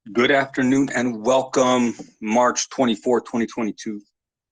Good afternoon and welcome, March 24th, 2022.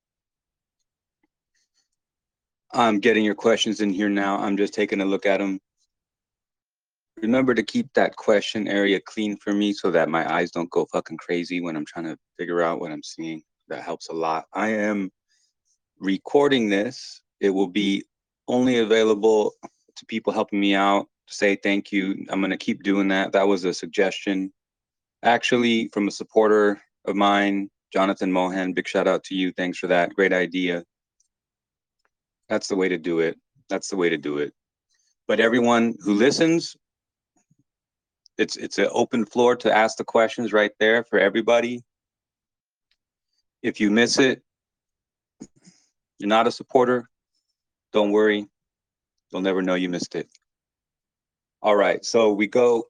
I'm getting your questions in here now. I'm just taking a look at them. Remember to keep that question area clean for me so that my eyes don't go fucking crazy when I'm trying to figure out what I'm seeing. That helps a lot. I am recording this. It will be only available to people helping me out to say thank you. I'm going to keep doing that. That was a suggestion, actually, from a supporter of mine, Jonathan Mohan. Big shout out to you. Thanks for that. Great idea. That's the way to do it. That's the way to do it. But everyone who listens, it's an open floor to ask the questions right there for everybody. If you miss it, you're not a supporter, don't worry. You'll never know you missed it. All right, so we go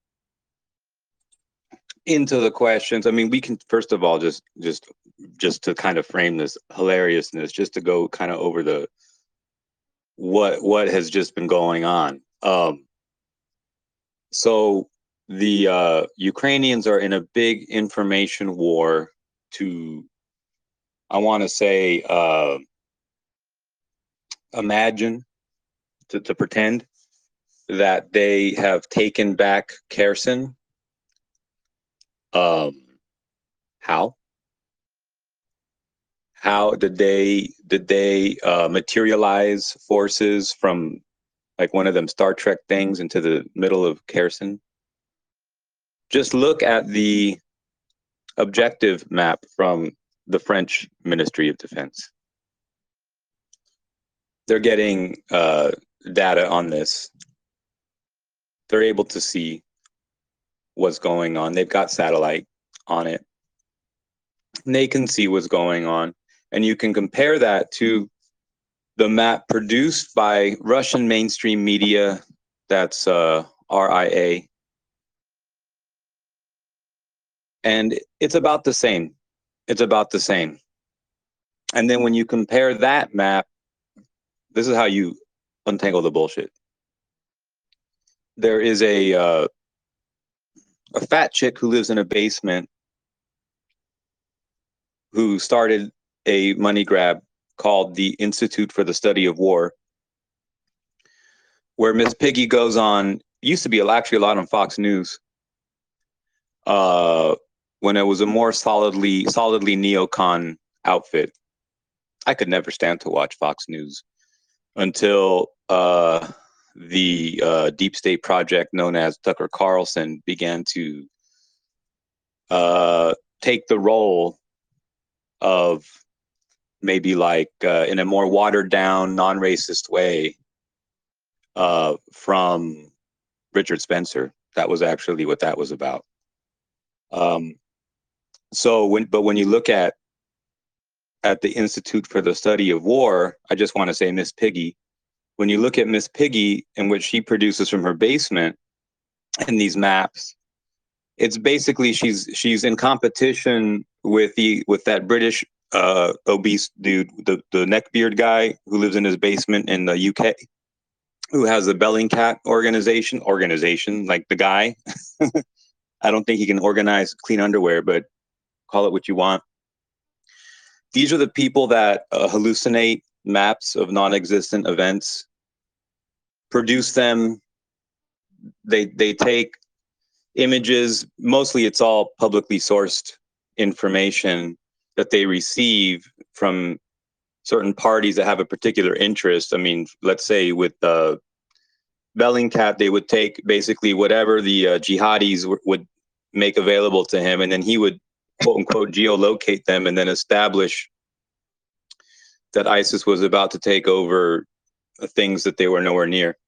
into the questions. I mean, we can first of all just to kind of frame this hilariousness, just to go kind of over the what has just been going on. So the Ukrainians are in a big information war to, I want to say, imagine, to pretend that they have taken back Kherson. How? How did they materialize forces from like one of them Star Trek things into the middle of Kherson? Just look at the objective map from the French Ministry of Defense. They're getting data on this. They're able to see what's going on. They've got satellite on it. And they can see what's going on. And you can compare that to the map produced by Russian mainstream media, that's RIA. And it's about the same. It's about the same. And then when you compare that map, this is how you untangle the bullshit. There is a fat chick who lives in a basement who started a money grab called the Institute for the Study of War, where Miss Piggy goes on, used to be actually a lot on Fox News, when it was a more solidly neocon outfit. I could never stand to watch Fox News until the deep state project known as Tucker Carlson began to take the role of maybe like in a more watered down, non-racist way from Richard Spencer. That was actually what that was about. So when you look at the Institute for the Study of War, I just want to say Miss Piggy. When you look at Miss Piggy and what she produces from her basement and these maps, it's basically she's in competition with that British obese dude, the neckbeard guy who lives in his basement in the UK, who has the Bellingcat organization, like the guy. I don't think he can organize clean underwear, but call it what you want. These are the people that hallucinate maps of non-existent events, produce them. They take images. Mostly, it's all publicly sourced information that they receive from certain parties that have a particular interest. I mean, let's say with Bellingcat, they would take basically whatever the jihadis would make available to him, and then he would quote unquote geolocate them and then establish that ISIS was about to take over things that they were nowhere near.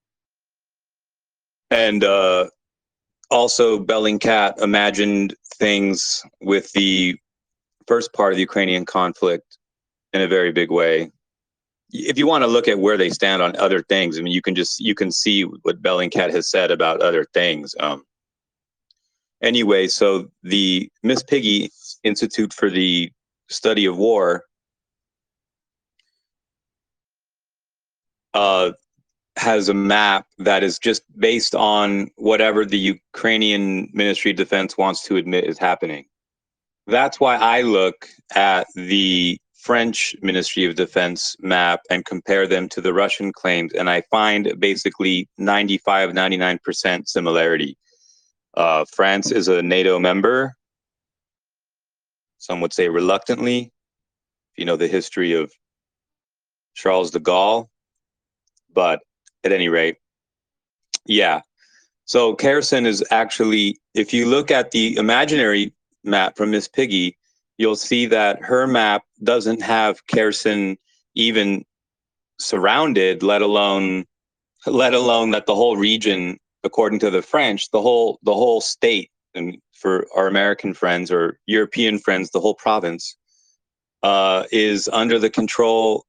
And also Bellingcat imagined things with the first part of the Ukrainian conflict in a very big way. If you want to look at where they stand on other things, I mean, you can see what Bellingcat has said about other things. Anyway, so the Miss Piggy Institute for the Study of War has a map that is just based on whatever the Ukrainian Ministry of Defense wants to admit is happening. That's why I look at the French Ministry of Defense map and compare them to the Russian claims, and I find basically 95, 99% similarity. France is a NATO member. Some would say reluctantly, if you know the history of Charles de Gaulle. But at any rate, yeah. So Kherson is actually, if you look at the imaginary map from Miss Piggy, you'll see that her map doesn't have Kherson even surrounded, let alone that the whole region, according to the French, the whole state, and for our American friends or European friends, the whole province is under the control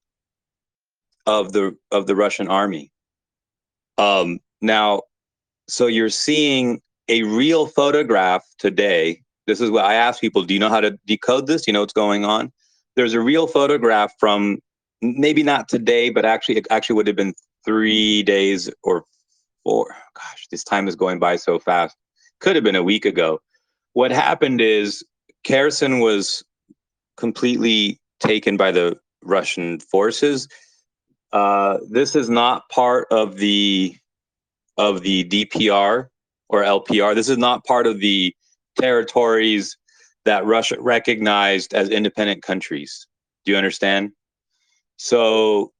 of the Russian army. Now, so you're seeing a real photograph today. This is what I ask people: do you know how to decode this? Do you know what's going on? There's a real photograph from maybe not today, but it actually would have been 3 days or four. Gosh, this time is going by so fast. Could have been a week ago. What happened is Kherson was completely taken by the Russian forces. This is not part of the DPR or LPR. This is not part of the territories that Russia recognized as independent countries. Do you understand? So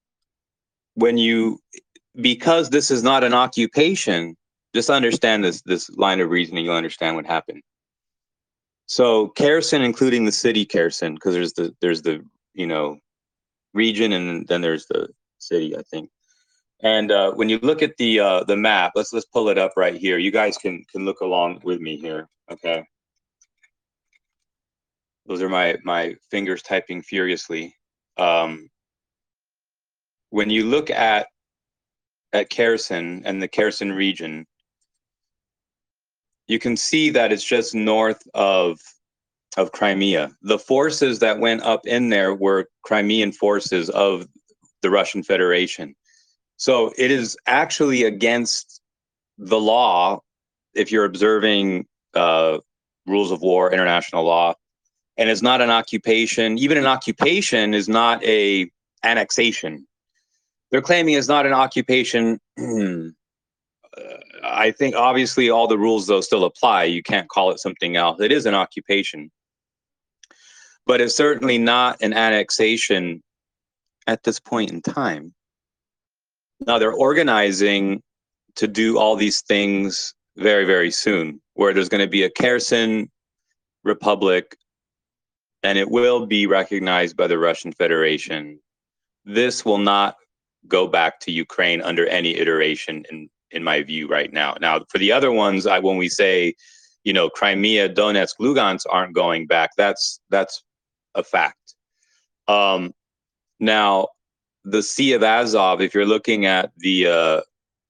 because this is not an occupation, just understand this line of reasoning, you'll understand what happened. So Kherson, including the city Kherson, because there's the region, and then there's the city, I think. And when you look at the map, let's pull it up right here. You guys can look along with me here. Okay. Those are my fingers typing furiously. When you look at Kherson and the Kherson region, you can see that it's just north of Crimea. The forces that went up in there were Crimean forces of the Russian Federation. So it is actually against the law, if you're observing rules of war, international law, and it's not an occupation. Even an occupation is not a annexation. They're claiming it's not an occupation. I think obviously all the rules though still apply. You can't call it something else. It is an occupation, but it's certainly not an annexation at this point in time. Now they're organizing to do all these things very, very soon, where there's going to be a Kherson Republic, and it will be recognized by the Russian Federation. This will not go back to Ukraine under any iteration, in my view, right now. Now, for the other ones, when we say, Crimea, Donetsk, Lugansk aren't going back, that's a fact. Now, the Sea of Azov, if you're looking at the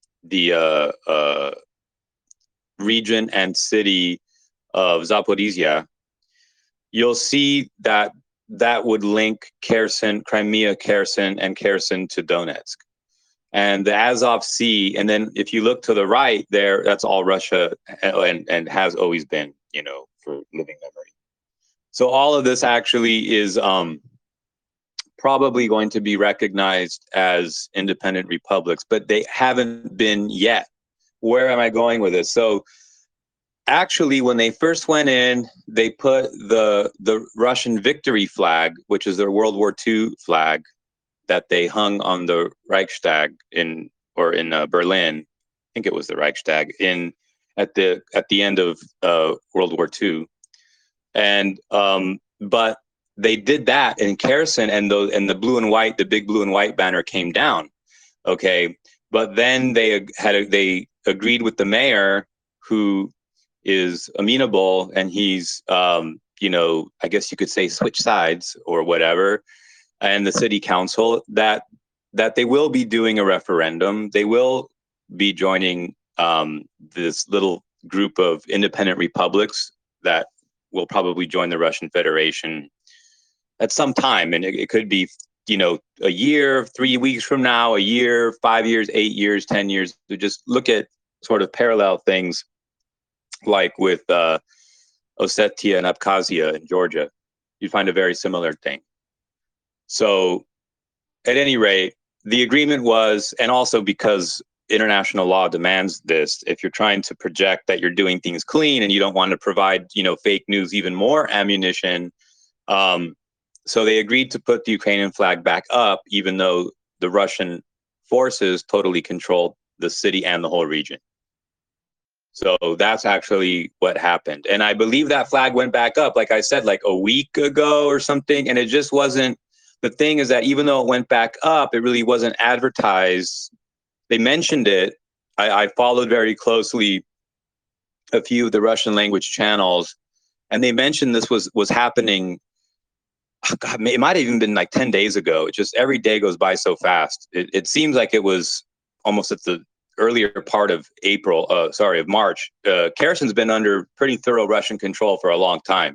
region and city of Zaporizhia, you'll see that would link Kherson, Crimea, Kherson, and Kherson to Donetsk. And the Azov Sea, and then if you look to the right there, that's all Russia, and has always been, for living memory. So all of this actually is probably going to be recognized as independent republics, but they haven't been yet. Where am I going with this? So actually, when they first went in, they put the Russian victory flag, which is their World War II flag, that they hung on the Reichstag in Berlin. I think it was the Reichstag at the end of World War II, and but they did that in Kherson, and the blue and white, the big blue and white banner came down. Okay, but then they agreed with the mayor, who is amenable, and he's I guess you could say switch sides or whatever, and the city council, that they will be doing a referendum. They will be joining this little group of independent republics that will probably join the Russian Federation at some time, and it could be a year, 3 weeks from now, a year, 5 years, 8 years, 10 years, to just look at sort of parallel things like with Ossetia and Abkhazia in Georgia, you find a very similar thing. So at any rate, the agreement was, and also because international law demands this, if you're trying to project that you're doing things clean and you don't want to provide, fake news, even more ammunition. So they agreed to put the Ukrainian flag back up, even though the Russian forces totally controlled the city and the whole region. So that's actually what happened. And I believe that flag went back up, like I said, like a week ago or something. And it just wasn't, the thing is that even though it went back up, it really wasn't advertised. They mentioned it. I followed very closely a few of the Russian language channels, and they mentioned this was happening. Oh God, it might have even been like 10 days ago. It just, every day goes by so fast. It seems like it was almost at the earlier part of of March. Kherson's been under pretty thorough Russian control for a long time.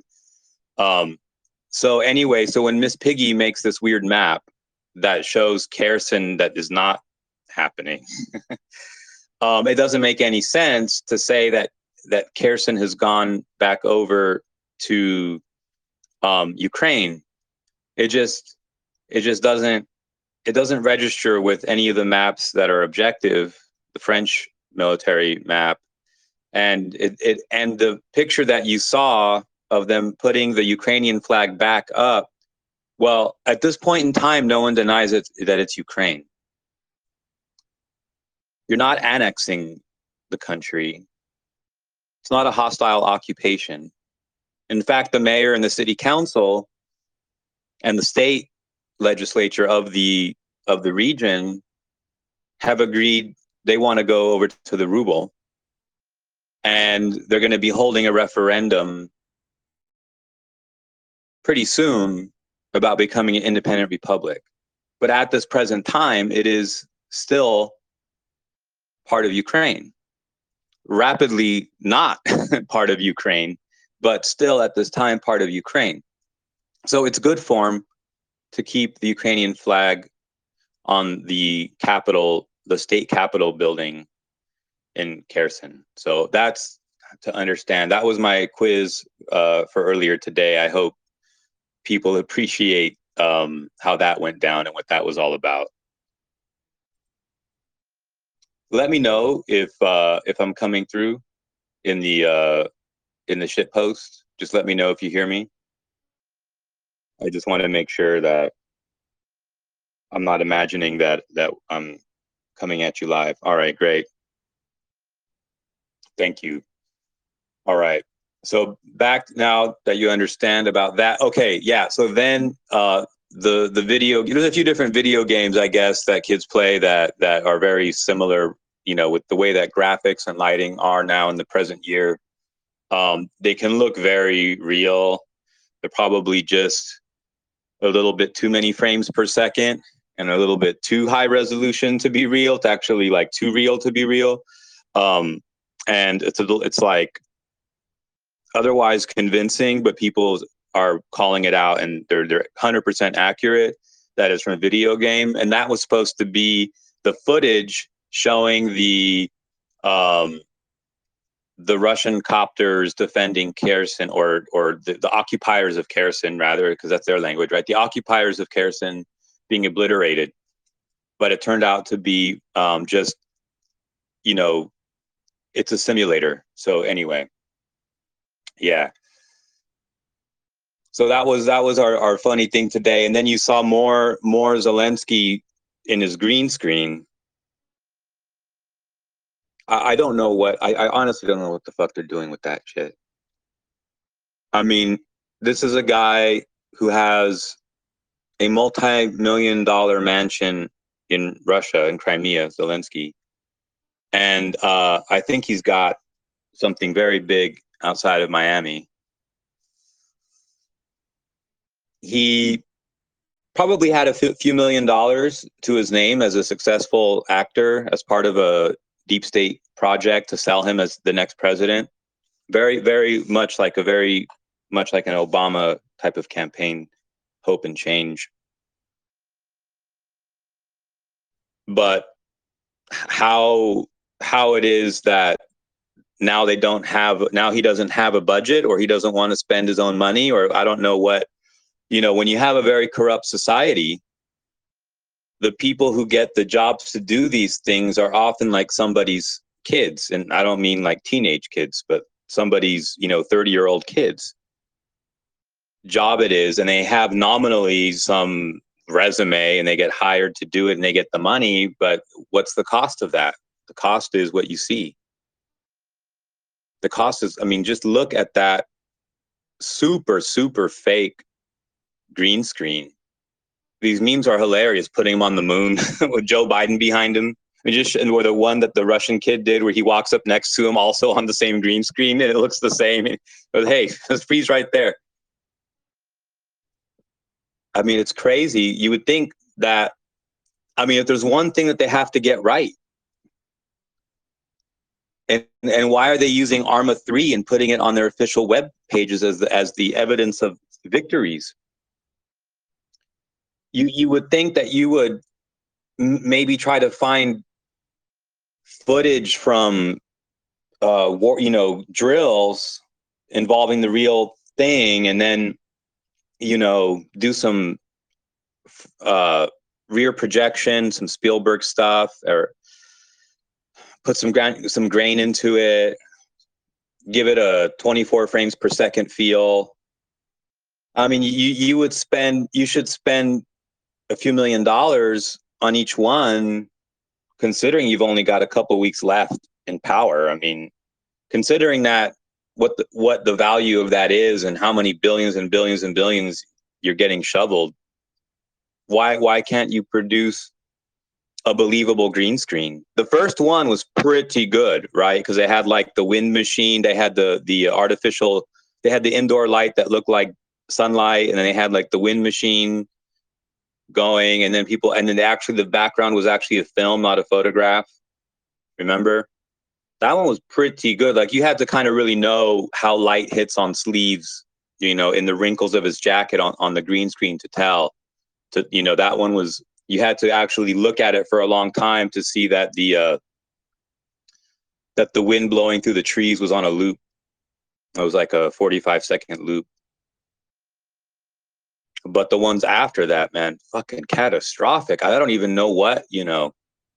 So anyway, so when Miss Piggy makes this weird map that shows Kherson that is not happening, it doesn't make any sense to say that Kherson has gone back over to Ukraine. It just doesn't register with any of the maps that are objective, the French military map, and and the picture that you saw of them putting the Ukrainian flag back up. Well, at this point in time, no one denies that it's Ukraine. You're not annexing the country. It's not a hostile occupation. In fact, the mayor and the city council and the state legislature of the region have agreed they want to go over to the ruble, and they're going to be holding a referendum pretty soon about becoming an independent republic. But at this present time, it is still part of Ukraine. Rapidly not part of Ukraine, but still at this time part of Ukraine. So it's good form to keep the Ukrainian flag on the capital, the state capitol building in Kherson. So that's to understand. That was my quiz for earlier today. I hope people appreciate how that went down and what that was all about. Let me know if I'm coming through in the shit post. Just let me know if you hear me. I just want to make sure that I'm not imagining that I'm coming at you live. All right, great. Thank you. All right. So back now that you understand about that. Okay, yeah. So then the video, there's a few different video games, I guess, that kids play that are very similar, with the way that graphics and lighting are now in the present year. They can look very real. They're probably just a little bit too many frames per second and a little bit too high resolution to be real, to actually like too real to be real. And it's like otherwise convincing, but people are calling it out and they're 100% accurate. That is from a video game. And that was supposed to be the footage showing the Russian copters defending Kherson, or the occupiers of Kherson, rather, because that's their language, right? The occupiers of Kherson being obliterated. But it turned out to be just, it's a simulator. So anyway, yeah. So that was our funny thing today. And then you saw more Zelensky in his green screen. I don't know I honestly don't know what the fuck they're doing with that shit. I mean, this is a guy who has a multi-million-dollar mansion in Russia, in Crimea, Zelensky. And I think he's got something very big outside of Miami. He probably had a few $1,000,000 to his name as a successful actor, as part of a deep state project to sell him as the next president. Very much like an Obama type of campaign, hope and change. but how it is that now he doesn't have a budget, or he doesn't want to spend his own money, or I don't know what, when you have a very corrupt society, the people who get the jobs to do these things are often like somebody's kids. And I don't mean like teenage kids, but somebody's, 30-year-old kids job it is. And they have nominally some resume and they get hired to do it and they get the money. But what's the cost of that? The cost is what you see. The cost is, I mean, just look at that super, super fake green screen. These memes are hilarious, putting him on the moon with Joe Biden behind him. Or the one that the Russian kid did where he walks up next to him also on the same green screen and it looks the same. But hey, just freeze right there. I mean, it's crazy. You would think that, I mean, if there's one thing that they have to get right, and why are they using Arma 3 and putting it on their official web pages as the evidence of victories? You would think that you would maybe try to find footage from war, drills involving the real thing, and then do some rear projection, some Spielberg stuff, or put some grain into it, give it a 24 frames per second feel. I mean, you should spend a few $1 million on each one, considering you've only got a couple weeks left in power. I mean, considering that what the value of that is and how many billions and billions and billions you're getting shoveled, why can't you produce a believable green screen? The first one was pretty good, right? Because they had like the wind machine, they had the artificial, they had the indoor light that looked like sunlight, and then they had like the wind machine going, and then the background was actually a film, not a photograph. Remember? That one was pretty good. Like, you had to kind of really know how light hits on sleeves, in the wrinkles of his jacket on the green screen to tell. That one was, you had to actually look at it for a long time to see that the wind blowing through the trees was on a loop. It was like a 45-second loop. But the ones after that, man, fucking catastrophic. I don't even know what.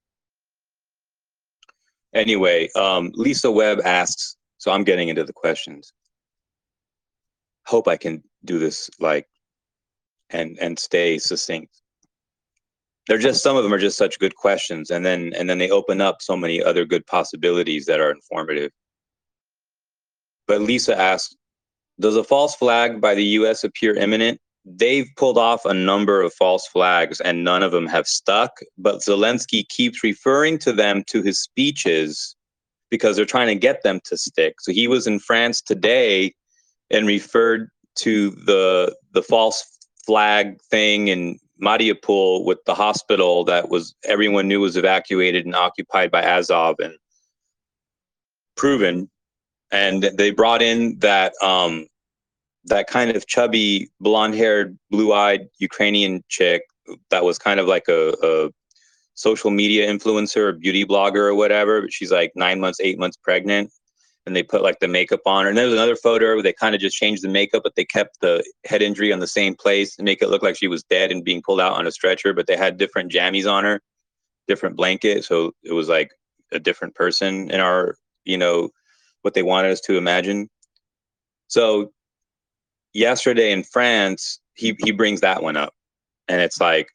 Anyway, Lisa Webb asks, so I'm getting into the questions. Hope I can do this and stay succinct. Some of them are just such good questions, and then they open up so many other good possibilities that are informative. But Lisa asks, does a false flag by the US appear imminent? They've pulled off a number of false flags and none of them have stuck, but Zelensky keeps referring to them to his speeches because they're trying to get them to stick. So he was in France today and referred to the false flag thing in Mariupol with the hospital that everyone knew was evacuated and occupied by Azov and proven. And they brought in that kind of chubby, blonde-haired, blue-eyed Ukrainian chick that was kind of like a social media influencer or beauty blogger or whatever. But she's like 9 months, 8 months pregnant. And they put like the makeup on her. And there was another photo where they kind of just changed the makeup, but they kept the head injury on the same place to make it look like she was dead and being pulled out on a stretcher. But they had different jammies on her, different blanket. So it was like a different person in what they wanted us to imagine. So yesterday in France, he brings that one up. And it's like,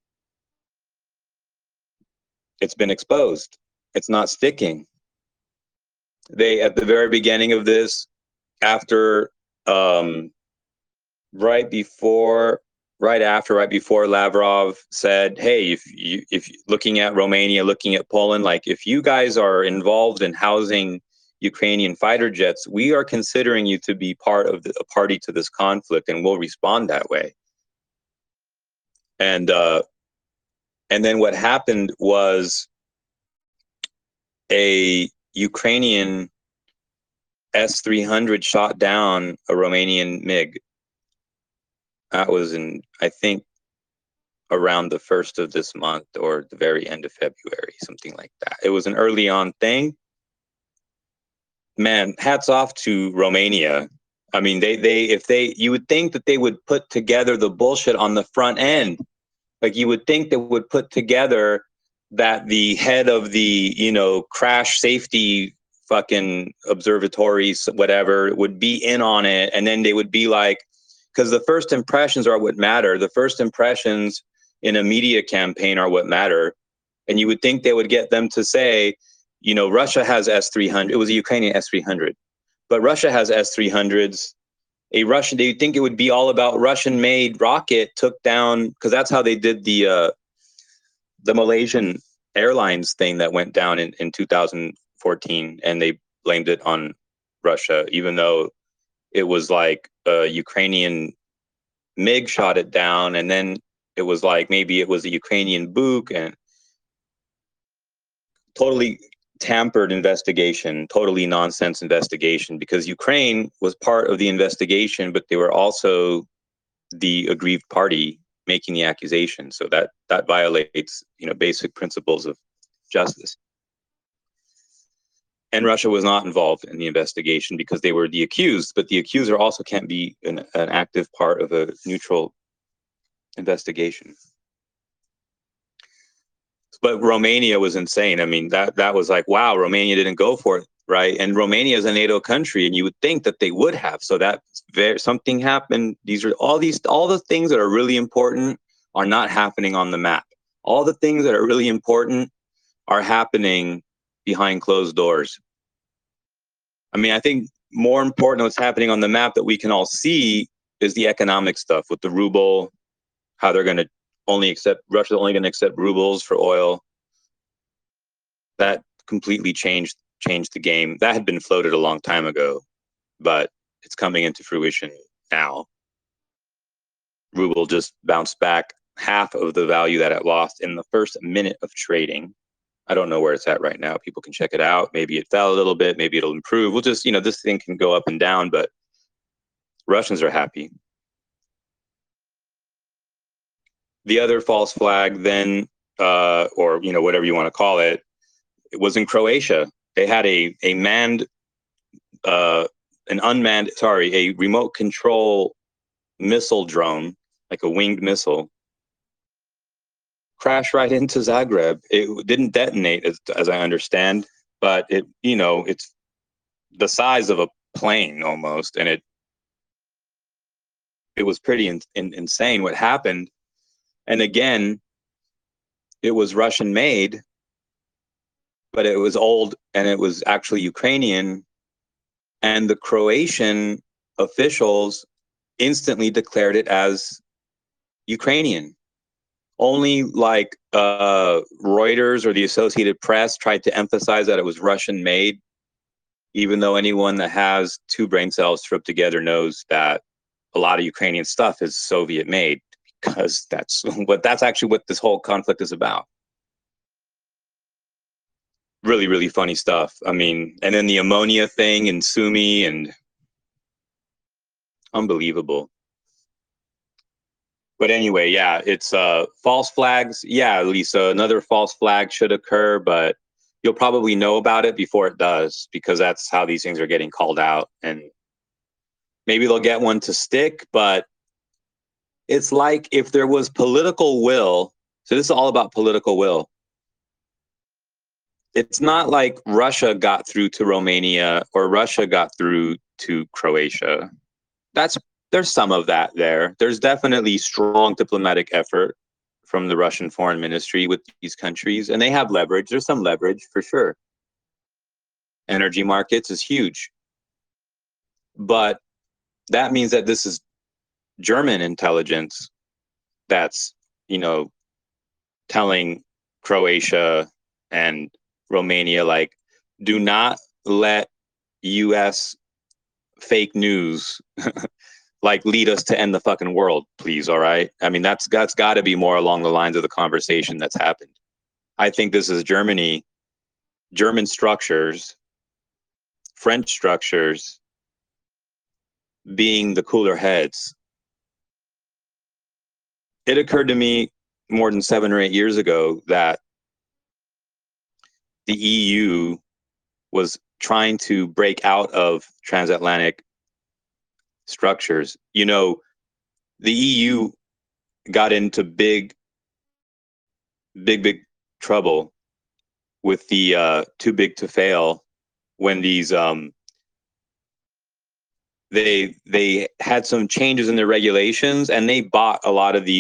it's been exposed. It's not sticking. They, at the very beginning of this, after, right before Lavrov said, hey, if looking at Romania, looking at Poland, like, if you guys are involved in housing Ukrainian fighter jets, we are considering you to be a party to this conflict, and we'll respond that way. And then what happened was a Ukrainian S-300 shot down a Romanian MiG. That was I think, around the 1st of this month or the very end of February, something like that. It was an early on thing. Man, hats off to Romania. I mean, you would think that they would put together the bullshit on the front end. Like, you would think they would put together that the head of the, crash safety fucking observatories, whatever, would be in on it. And then they would be like, because the first impressions are what matter. The first impressions in a media campaign are what matter. And you would think they would get them to say, Russia has S-300. It was a Ukrainian S-300, but Russia has S-300s. Do you think it would be all about Russian-made rocket took down? Because that's how they did the Malaysian Airlines thing that went down in 2014, and they blamed it on Russia, even though it was like a Ukrainian MiG shot it down, and then it was like maybe it was a Ukrainian Buk, and totally tampered investigation, totally nonsense investigation, because Ukraine was part of the investigation, but they were also the aggrieved party making the accusation. So that violates, basic principles of justice. And Russia was not involved in the investigation because they were the accused, but the accuser also can't be an active part of a neutral investigation. But Romania was insane. I mean, that was like, wow, Romania didn't go for it, right? And Romania is a NATO country, and you would think that they would have. So that something happened. All the things that are really important are not happening on the map. All the things that are really important are happening behind closed doors. I mean, I think more important what's happening on the map that we can all see is the economic stuff with the ruble, how they're going to Russia's only going to accept rubles for oil. That completely changed the game. That had been floated a long time ago, but it's coming into fruition now. Ruble just bounced back half of the value that it lost in the first minute of trading. I don't know where it's at right now. People can check it out. Maybe it fell a little bit. Maybe it'll improve. We'll just, this thing can go up and down, but Russians are happy. The other false flag then, or, whatever you want to call it was in Croatia. They had a remote control missile drone, like a winged missile, crashed right into Zagreb. It didn't detonate, as I understand, but it's the size of a plane almost, and it was pretty insane what happened. And again, it was Russian made, but it was old, and it was actually Ukrainian. And the Croatian officials instantly declared it as Ukrainian. Only like Reuters or the Associated Press tried to emphasize that it was Russian made, even though anyone that has two brain cells stripped together knows that a lot of Ukrainian stuff is Soviet made, because that's actually what this whole conflict is about. Really, really funny stuff. I mean, and then the ammonia thing in Sumy, and unbelievable. But anyway, yeah, it's false flags. Yeah, Lisa, another false flag should occur, but you'll probably know about it before it does, because that's how these things are getting called out. And maybe they'll get one to stick, but it's like if there was political will. So this is all about political will. It's not like Russia got through to Romania or Russia got through to Croatia. There's some of that there. There's definitely strong diplomatic effort from the Russian foreign ministry with these countries, and they have leverage. There's some leverage for sure. Energy markets is huge. But that means that this is German intelligence that's, telling Croatia and Romania, like, do not let US fake news like lead us to end the fucking world, please. All right. I mean, that's got to be more along the lines of the conversation that's happened. I think this is German structures, French structures being the cooler heads. It occurred to me more than 7 or 8 years ago that the EU was trying to break out of transatlantic structures. You know, the EU got into big trouble with the too big to fail when they had some changes in their regulations, and they bought a lot of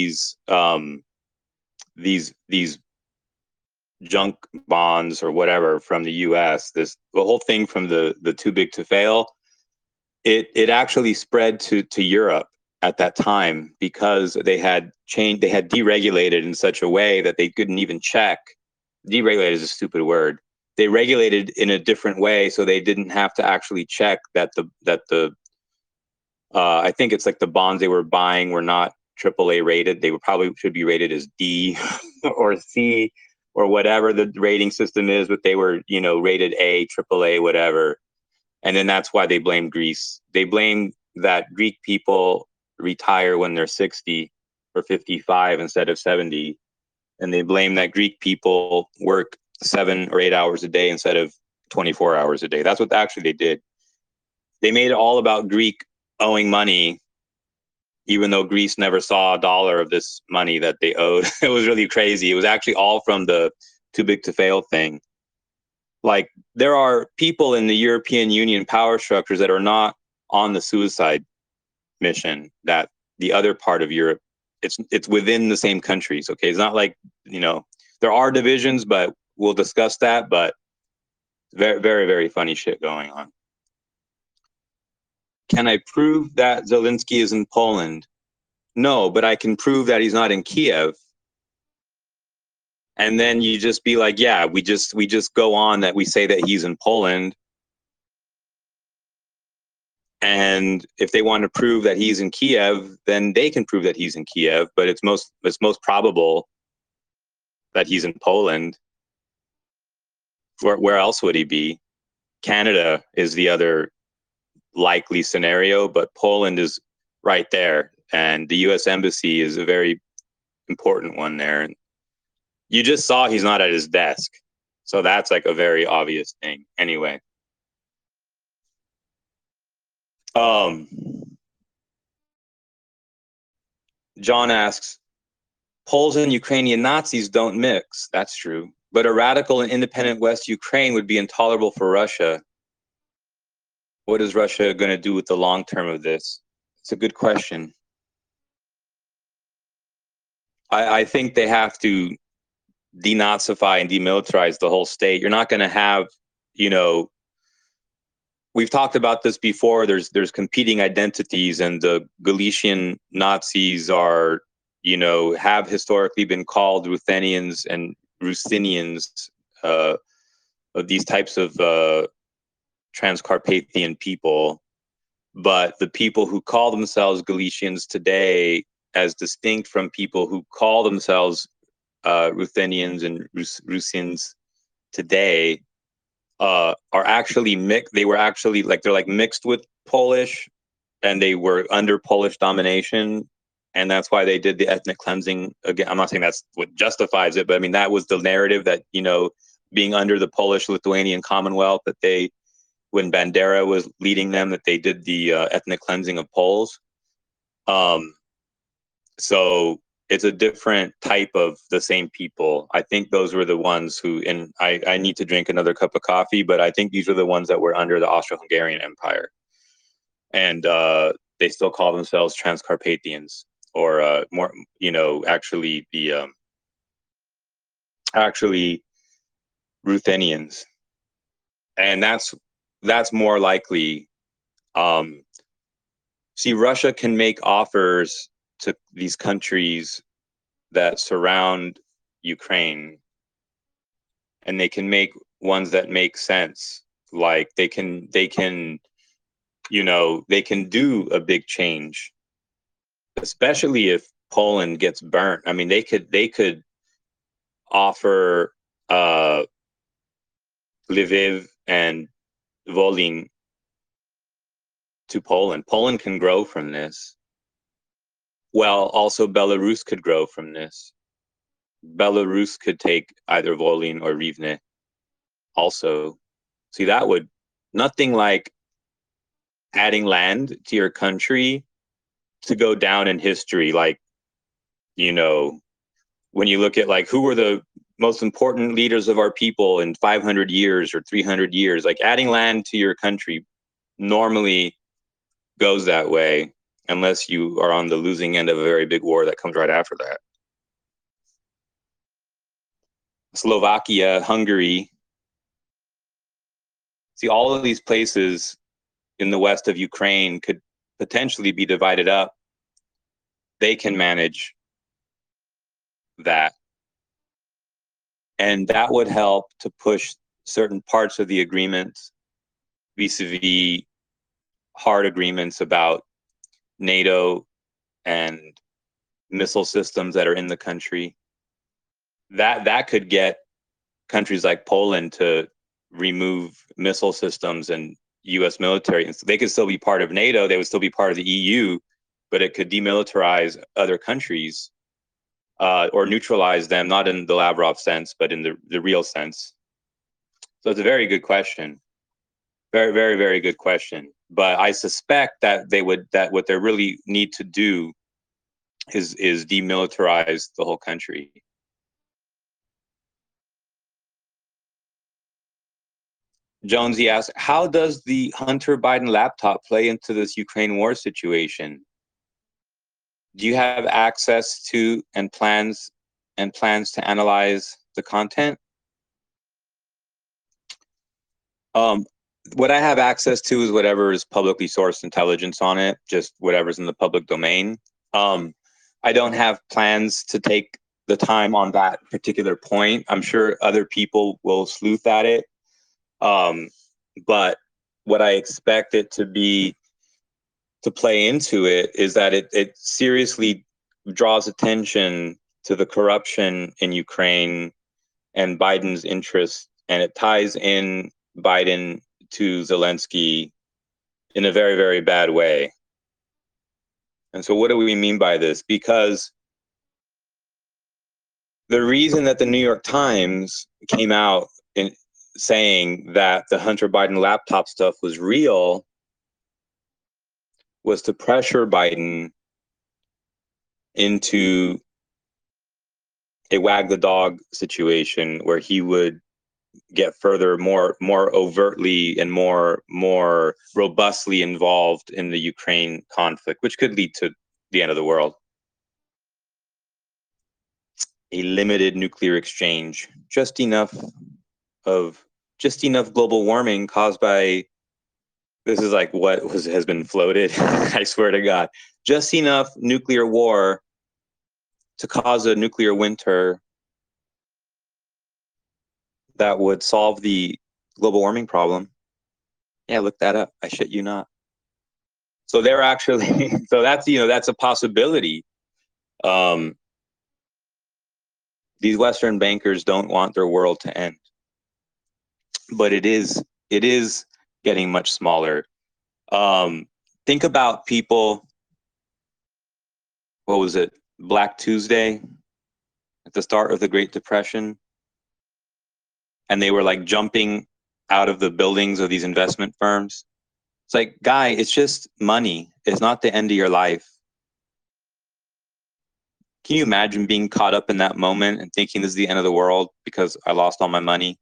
these junk bonds or whatever from the US. The whole thing from the too big to fail, it actually spread to Europe at that time because they had deregulated in such a way that they couldn't even check. Deregulated is a stupid word. They regulated in a different way, so they didn't have to actually check that the I think it's like the bonds they were buying were not AAA rated. They probably should be rated as D or C or whatever the rating system is, but they were, rated A, AAA, whatever. And then that's why they blame Greece. They blame that Greek people retire when they're 60 or 55 instead of 70. And they blame that Greek people work 7 or 8 hours a day instead of 24 hours a day. That's what actually they did. They made it all about Greek owing money, even though Greece never saw a dollar of this money that they owed. It was really crazy. It was actually all from the too big to fail thing. Like, there are people in the European Union power structures that are not on the suicide mission that the other part of Europe, it's within the same countries. Okay. It's not like, there are divisions, but we'll discuss that. But very, very, very funny shit going on. Can I prove that Zelensky is in Poland? No, but I can prove that he's not in Kiev. And then you just be like, yeah, we just go on that we say that he's in Poland. And if they want to prove that he's in Kiev, then they can prove that he's in Kiev, but it's most probable that he's in Poland. Where else would he be? Canada is the other likely scenario, but Poland is right there, and the US embassy is a very important one there. And you just saw he's not at his desk. So that's like a very obvious thing. Anyway. John asks, Poles and Ukrainian Nazis don't mix. That's true. But a radical and independent West Ukraine would be intolerable for Russia. What is Russia going to do with the long term of this? It's a good question. I think they have to denazify and demilitarize the whole state. You're not going to have, we've talked about this before. There's competing identities, and the Galician Nazis are, have historically been called Ruthenians and Ruthenians, of these types of Transcarpathian people. But the people who call themselves Galicians today, as distinct from people who call themselves Ruthenians and Rusians today, are actually mixed. They were actually they're like mixed with Polish, and they were under Polish domination. And that's why they did the ethnic cleansing. Again, I'm not saying that's what justifies it, but I mean, that was the narrative that, being under the Polish-Lithuanian Commonwealth, that they, when Bandera was leading them, that they did the ethnic cleansing of Poles. So it's a different type of the same people. I think those were the ones who, and I need to drink another cup of coffee, but I think these are the ones that were under the Austro-Hungarian Empire. And they still call themselves Transcarpathians, or more, actually Ruthenians. And that's more likely. See, Russia can make offers to these countries that surround Ukraine, and they can make ones that make sense. Like they can they can do a big change, especially if Poland gets burnt. I mean, they could offer Lviv and Volyn to Poland. Poland can grow from this. Well, also Belarus could grow from this. Belarus could take either Volyn or Rivne also. See, that would, nothing like adding land to your country to go down in history. Like, you know, when you look at like who were the most important leaders of our people in 500 years or 300 years, like adding land to your country normally goes that way unless you are on the losing end of a very big war that comes right after that. Slovakia, Hungary. See, all of these places in the west of Ukraine could potentially be divided up. They can manage that. And that would help to push certain parts of the agreement vis-a-vis hard agreements about NATO and missile systems that are in the country. That could get countries like Poland to remove missile systems and U.S. military. They could still be part of NATO. They would still be part of the EU, but it could demilitarize other countries or neutralize them, not in the Lavrov sense, but in the real sense. So it's a very good question. Very, very, very good question. But I suspect that that what they really need to do is demilitarize the whole country. Jonesy asks, how does the Hunter Biden laptop play into this Ukraine war situation? Do you have access to and plans to analyze the content? Um, what I have access to is whatever is publicly sourced intelligence on it, just whatever's in the public domain. I don't have plans to take the time on that particular point. I'm sure other people will sleuth at it. But what I expect it to play into it is that it seriously draws attention to the corruption in Ukraine and Biden's interest, and it ties in Biden to Zelensky in a very, very bad way. And so what do we mean by this? Because the reason that the New York Times came out in saying that the Hunter Biden laptop stuff was real was to pressure Biden into a wag the dog situation where he would get further more overtly and more robustly involved in the Ukraine conflict, which could lead to the end of the world. A limited nuclear exchange, just enough global warming caused by, this is like what has been floated. I swear to God, just enough nuclear war to cause a nuclear winter that would solve the global warming problem. Yeah, look that up. I shit you not. So they're actually, so that's, that's a possibility. These Western bankers don't want their world to end, but it is getting much smaller. Think about people, what was it, Black Tuesday at the start of the Great Depression, and they were like jumping out of the buildings of these investment firms. It's like, guy, it's just money. It's not the end of your life. Can you imagine being caught up in that moment and thinking this is the end of the world because I lost all my money?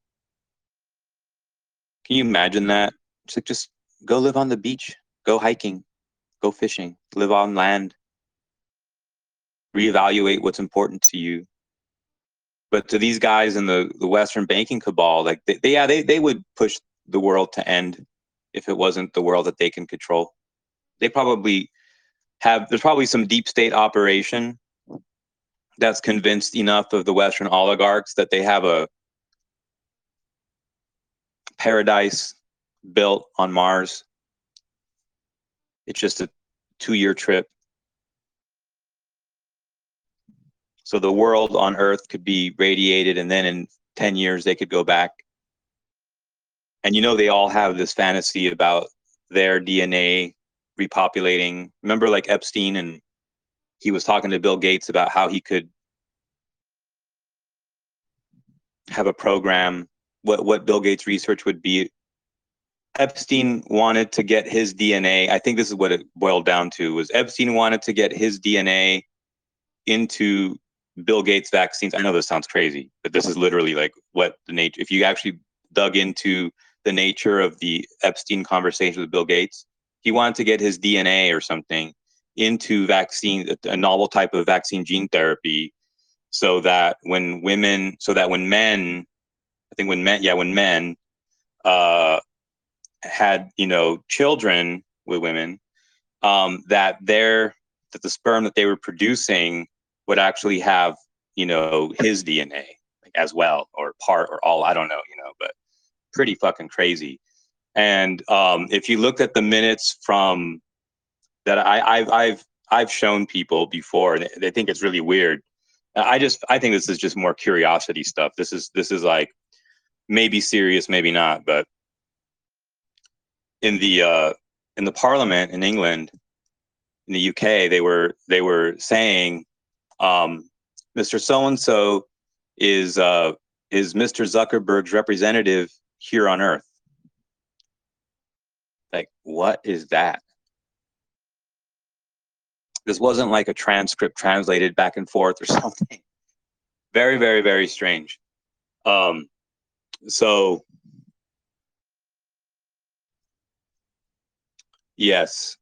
Can you imagine that? It's like, just go live on the beach, go hiking, go fishing, live on land, reevaluate what's important to you. But to these guys in the Western banking cabal, like they would push the world to end if it wasn't the world that they can control. They probably there's probably some deep state operation that's convinced enough of the Western oligarchs that they have a paradise built on Mars. It's just a 2-year trip. So the world on Earth could be radiated, and then in 10 years they could go back. And they all have this fantasy about their DNA repopulating. Remember, like Epstein, and he was talking to Bill Gates about how he could have a program. What Bill Gates' research would be. Epstein wanted to get his DNA. I think this is what it boiled down to, was Epstein wanted to get his DNA into Bill Gates vaccines. I know this sounds crazy, but this is literally like what the nature, if you actually dug into the nature of the Epstein conversation with Bill Gates, he wanted to get his DNA or something into vaccine, a novel type of vaccine gene therapy, so that when men, I think when men uh, had, children with women, that the sperm that they were producing would actually have, his DNA like, as well, or part or all, I don't know, but pretty fucking crazy. And if you looked at the minutes from that, I've shown people before, and they think it's really weird. I think this is just more curiosity stuff. This is like maybe serious, maybe not, but in the parliament in England, in the UK, they were saying, Mr. So and so is Mr. Zuckerberg's representative here on Earth. Like, what is that? This wasn't like a transcript translated back and forth or something. Very, very, very strange. Um, so yes,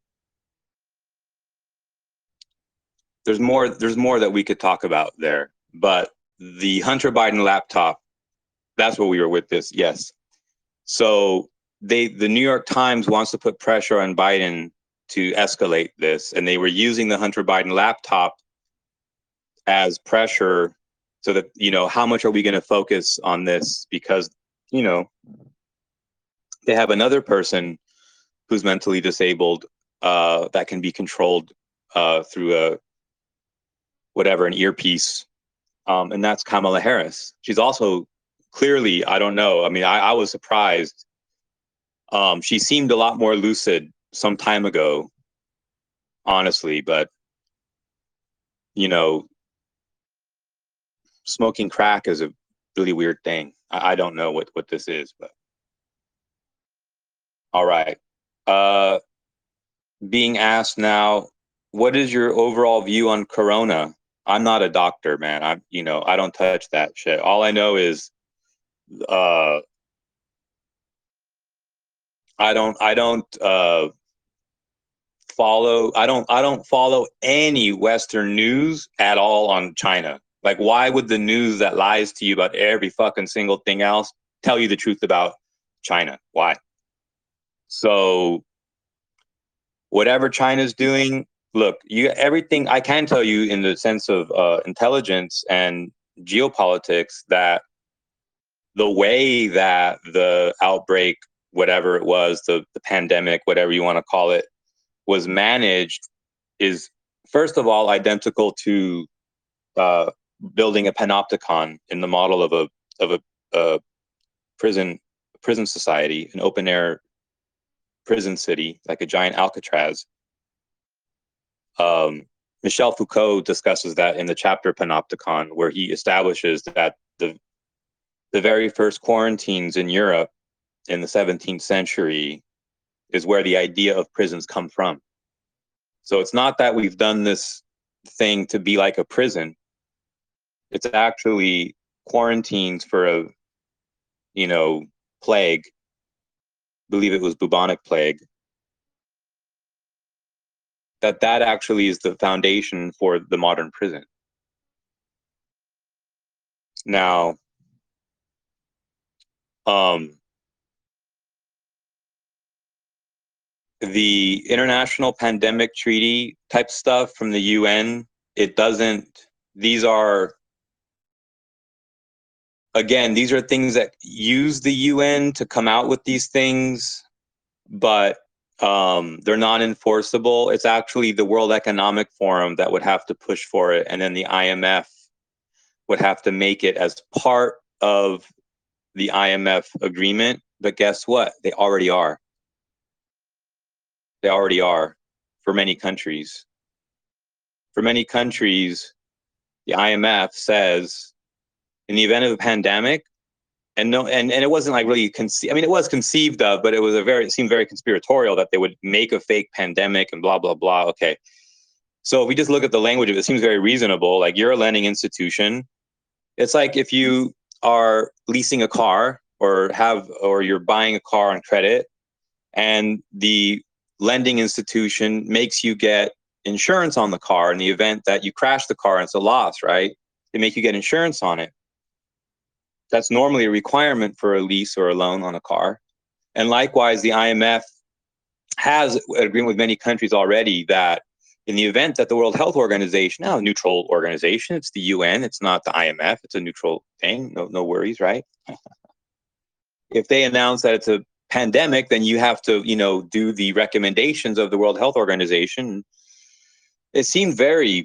there's more that we could talk about there, but the Hunter Biden laptop, that's what we were with this. Yes. So the New York Times wants to put pressure on Biden to escalate this, and they were using the Hunter Biden laptop as pressure, so that, how much are we going to focus on this, because, you know they have another person who's mentally disabled, that can be controlled through a whatever, an earpiece, and that's Kamala Harris. She's also clearly, I don't know. I mean, I was surprised. She seemed a lot more lucid some time ago, honestly, but you know, smoking crack is a really weird thing. I don't know what this is, but all right. Uh, Being asked now, what is your overall view on Corona? I'm not a doctor, man. I don't touch that shit. All I know is, uh, I don't follow any Western news at all on China. Like, why would the news that lies to you about every fucking single thing else tell you the truth about China? Why? So whatever China's doing, look, everything I can tell you in the sense of intelligence and geopolitics, that the way that the outbreak, whatever it was, the pandemic, whatever you want to call it, was managed is, first of all, identical to uh, building a panopticon in the model of a prison society, an open air prison city, like a giant Alcatraz. Um, Michel Foucault discusses that in the chapter Panopticon, where he establishes that the very first quarantines in Europe in the 17th century is where the idea of prisons come from. So it's not that we've done this thing to be like a prison. It's actually quarantines for a, you know, plague. I believe it was bubonic plague. That actually is the foundation for the modern prison. Now, um, the international pandemic treaty type stuff from the UN, it doesn't, these are, again, these are things that use the UN to come out with these things, but they're not enforceable. It's actually the World Economic Forum that would have to push for it, and then the IMF would have to make it as part of the IMF agreement. But guess what? They already are. They already are for many countries. For many countries, the IMF says, in the event of a pandemic, And no, and it wasn't like really conceived. I mean, it was conceived of, but it seemed very conspiratorial that they would make a fake pandemic and blah blah blah. Okay, so if we just look at the language of it, it seems very reasonable. Like, you're a lending institution. It's like if you are leasing a car or you're buying a car on credit, and the lending institution makes you get insurance on the car in the event that you crash the car and it's a loss, right? They make you get insurance on it. That's normally a requirement for a lease or a loan on a car. And likewise, the IMF has an agreement with many countries already that in the event that the World Health Organization, now a neutral organization, it's the UN, it's not the IMF, it's a neutral thing, no worries, right? If they announce that it's a pandemic, then you have to, do the recommendations of the World Health Organization. It seemed very,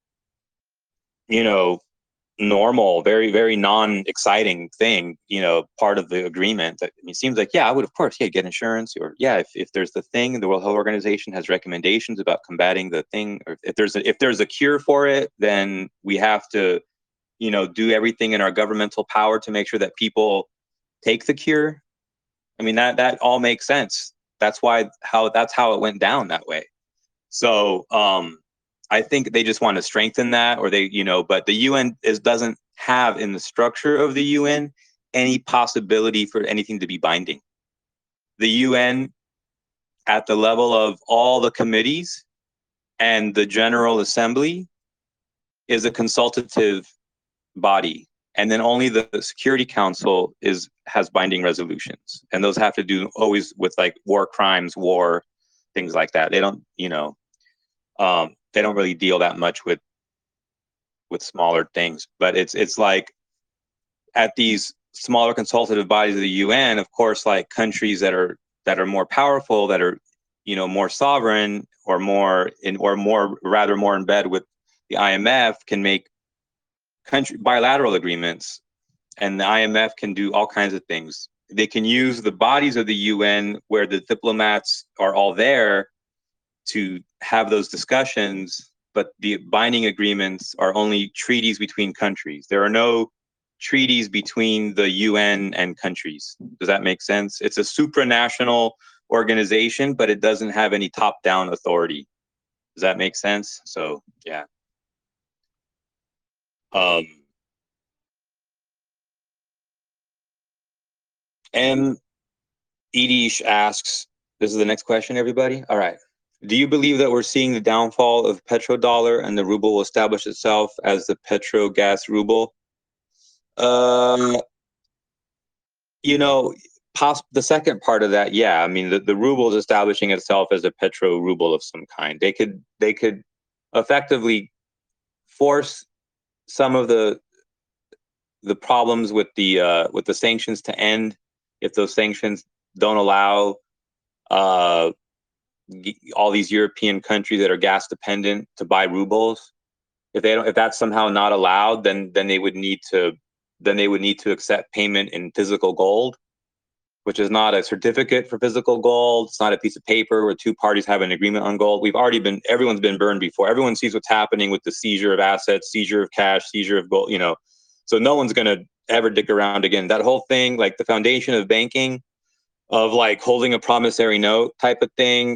you know, normal, very, very non-exciting thing, part of the agreement. That, I mean, it seems like, yeah, I would, of course, yeah, get insurance, or yeah, if there's the thing, the World Health Organization has recommendations about combating the thing, or if there's a cure for it, then we have to, do everything in our governmental power to make sure that people take the cure. I mean, that all makes sense. That's how it went down that way. So I think they just want to strengthen that, or but the UN doesn't have in the structure of the UN any possibility for anything to be binding. The UN, at the level of all the committees and the General Assembly, is a consultative body, and then only the Security Council has binding resolutions, and those have to do always with like war crimes, war things like that. They don't, they don't really deal that much with smaller things. But it's like at these smaller consultative bodies of the UN, of course, like countries that are more powerful, that are more sovereign, or more in bed with the IMF, can make bilateral agreements, and the IMF can do all kinds of things. They can use the bodies of the UN where the diplomats are all there to have those discussions, but the binding agreements are only treaties between countries. There are no treaties between the UN and countries. Does that make sense? It's a supranational organization, but it doesn't have any top-down authority. Does that make sense? So, yeah. M. Edish asks, this is the next question, everybody? All right. Do you believe that we're seeing the downfall of petrodollar and the ruble will establish itself as the petro-gas ruble? Uh, the second part of that, yeah. I mean, the ruble is establishing itself as a petro ruble of some kind. They could effectively force some of the problems with the sanctions to end if those sanctions don't allow all these European countries that are gas dependent to buy rubles. If that's somehow not allowed, then they would need to accept payment in physical gold, which is not a certificate for physical gold. It's not a piece of paper where two parties have an agreement on gold. Everyone's been burned before. Everyone sees what's happening with the seizure of assets, seizure of cash, seizure of gold, so no one's going to ever dick around again. That whole thing, like the foundation of banking, of like holding a promissory note type of thing,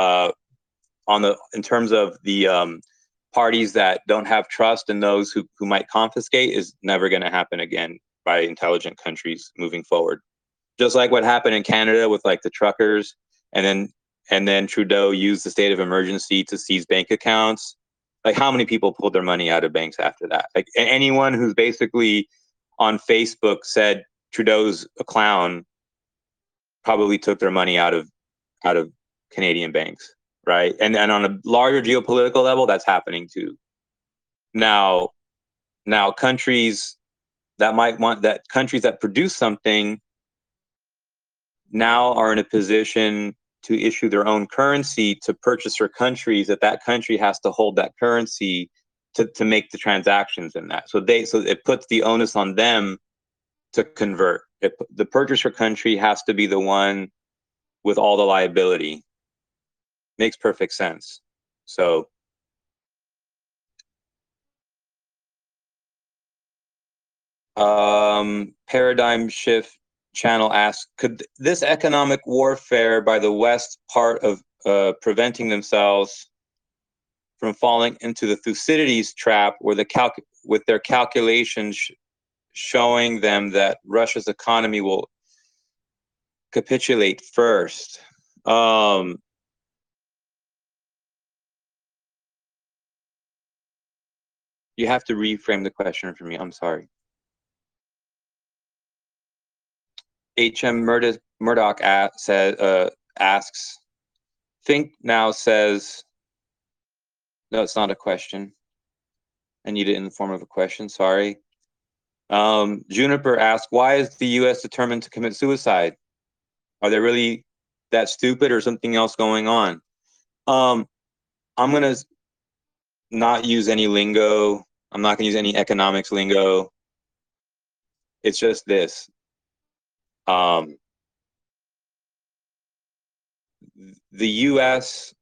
in terms of the parties that don't have trust and those who might confiscate, is never going to happen again by intelligent countries moving forward. Just like what happened in Canada with like the truckers, and then Trudeau used the state of emergency to seize bank accounts. Like, how many people pulled their money out of banks after that? Like, anyone who's basically on Facebook said Trudeau's a clown probably took their money out of Canadian banks, right? And on a larger geopolitical level, that's happening too. Now countries that produce something now are in a position to issue their own currency to purchaser countries, that country has to hold that currency to make the transactions in that. So it puts the onus on them to convert. The purchaser country has to be the one with all the liability. Makes perfect sense. So Paradigm Shift Channel asks, could this economic warfare by the West part of preventing themselves from falling into the Thucydides trap, where with their calculations showing them that Russia's economy will capitulate first? You have to reframe the question for me. I'm sorry. H.M. Murdoch asks, Think Now says, no, it's not a question. I need it in the form of a question, sorry. Juniper asks, why is the U.S. determined to commit suicide? Are they really that stupid or something else going on? I'm going to not use any lingo. I'm not going to use any economics lingo. It's just this. The U.S.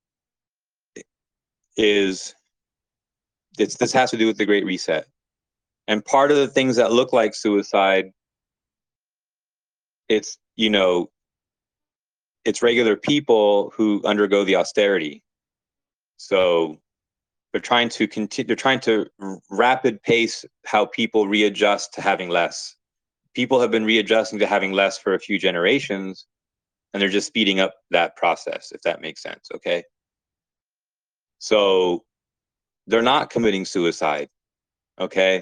this has to do with the Great Reset. And part of the things that look like suicide, it's regular people who undergo the austerity. So they're trying to rapid pace how people readjust to having less. People have been readjusting to having less for a few generations, and they're just speeding up that process, if that makes sense. Okay. So they're not committing suicide. Okay.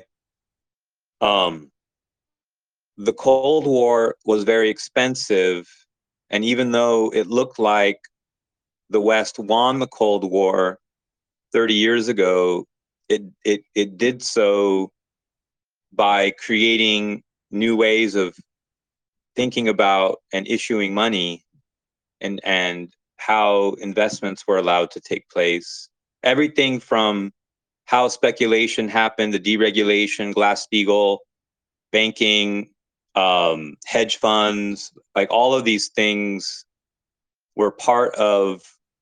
The Cold War was very expensive, and even though it looked like the West won the Cold War 30 years ago, it did so by creating new ways of thinking about and issuing money, and how investments were allowed to take place. Everything from how speculation happened, the deregulation, Glass-Steagall, banking, hedge funds, like all of these things were part of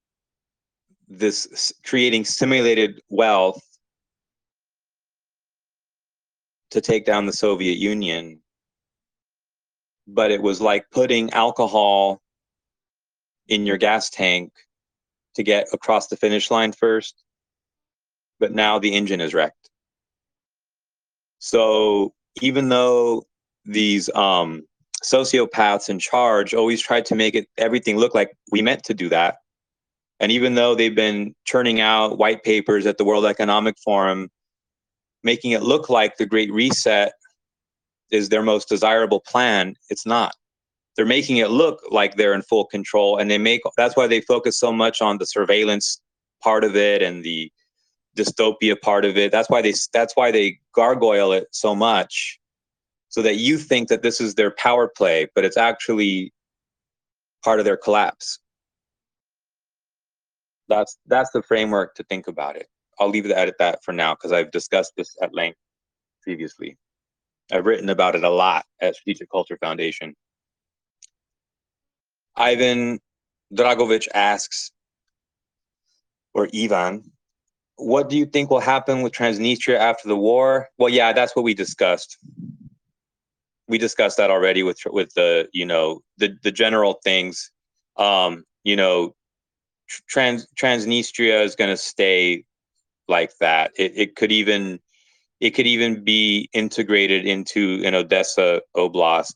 this creating simulated wealth to take down the Soviet Union. But it was like putting alcohol in your gas tank to get across the finish line first, but now the engine is wrecked. So even though these sociopaths in charge always tried to make everything look like we meant to do that, and even though they've been churning out white papers at the World Economic Forum, making it look like the Great Reset is their most desirable plan, it's not. They're making it look like they're in full control, and that's why they focus so much on the surveillance part of it and the dystopia part of it. That's why they gargoyle it so much, so that you think that this is their power play, but it's actually part of their collapse. That's the framework to think about it. I'll leave it at that for now, because I've discussed this at length previously. I've written about it a lot at Strategic Culture Foundation. Ivan Dragovic asks, or Ivan, what do you think will happen with Transnistria after the war? Well, yeah, that's what we discussed. We discussed that already with the the general things. Transnistria is going to stay like that. It could even be integrated into an Odessa Oblast.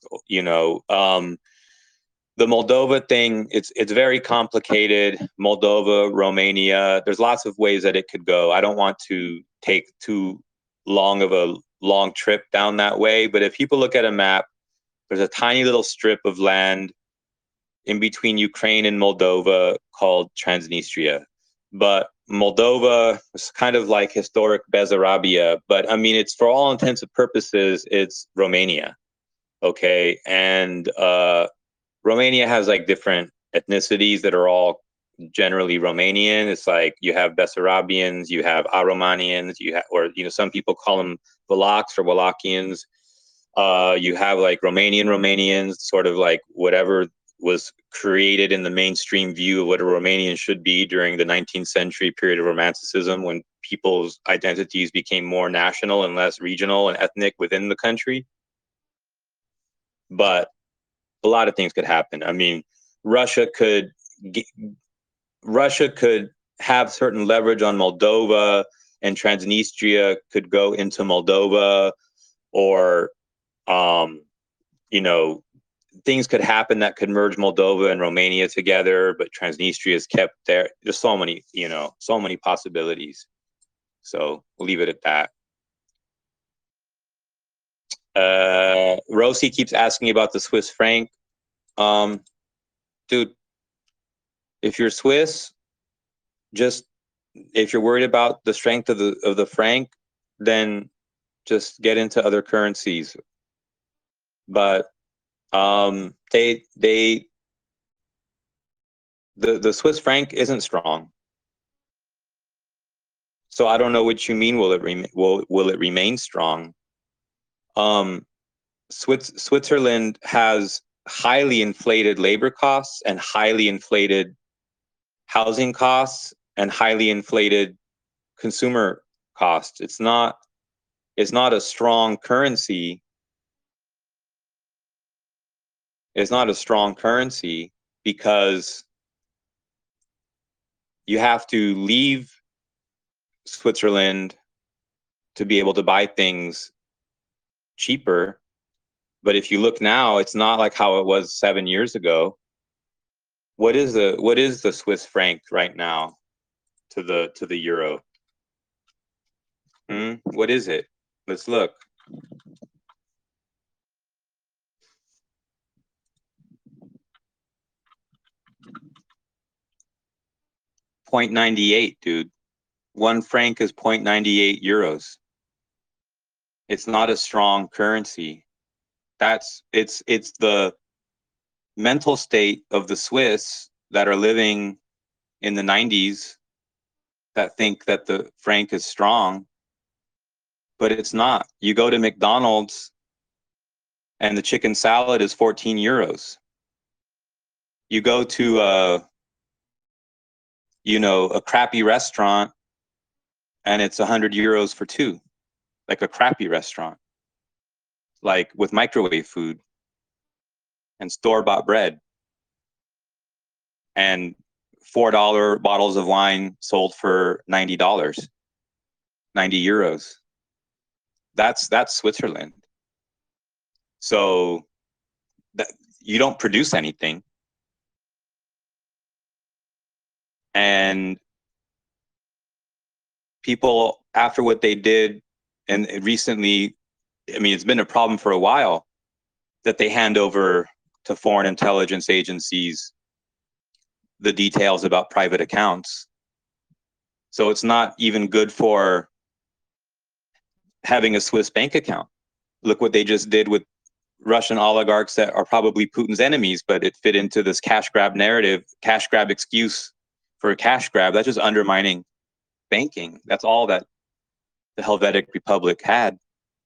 The Moldova thing, it's very complicated. Moldova, Romania, there's lots of ways that it could go. I don't want to take too long of a long trip down that way, but if people look at a map, there's a tiny little strip of land in between Ukraine and Moldova called Transnistria. But Moldova is kind of like historic Bessarabia, but I mean, it's for all intents and purposes, it's Romania. Okay. And Romania has like different ethnicities that are all generally Romanian. It's like you have Bessarabians, you have Aromanians, some people call them Vlachs or Wallachians. You have like Romanians, sort of like whatever was created in the mainstream view of what a Romanian should be during the 19th century period of Romanticism, when people's identities became more national and less regional and ethnic within the country. But a lot of things could happen. I mean, Russia could Russia could have certain leverage on Moldova, and Transnistria could go into Moldova, or you know, things could happen that could merge Moldova and Romania together, but Transnistria is kept there. There's so many, so many possibilities. So we'll leave it at that. Rosie keeps asking about the Swiss franc. Dude, if you're Swiss, if you're worried about the strength of the franc, then just get into other currencies. But the Swiss franc isn't strong. So I don't know what you mean. Will it remain strong? Switzerland has highly inflated labor costs and highly inflated housing costs and highly inflated consumer costs. It's not a strong currency. It's not a strong currency because you have to leave Switzerland to be able to buy things cheaper. But if you look now, it's not like how it was 7 years ago. What is the Swiss franc right now to the euro? What is it? Let's look. $0.98, dude. 1 franc is 0.98 euros. It's not a strong currency. It's the mental state of the Swiss that are living in the 90s that think that the franc is strong, but it's not. You go to McDonald's and the chicken salad is 14 euros. You go to a crappy restaurant and it's 100 euros for two, like a crappy restaurant, like with microwave food and store-bought bread and $4 bottles of wine sold for $90, 90 euros. That's Switzerland. So that you don't produce anything. And people, after what they did, and recently, I mean, it's been a problem for a while, that they hand over to foreign intelligence agencies the details about private accounts. So it's not even good for having a Swiss bank account. Look what they just did with Russian oligarchs that are probably Putin's enemies, but it fit into this cash grab narrative, cash grab excuse for a cash grab. That's just undermining banking. That's all that the Helvetic Republic had.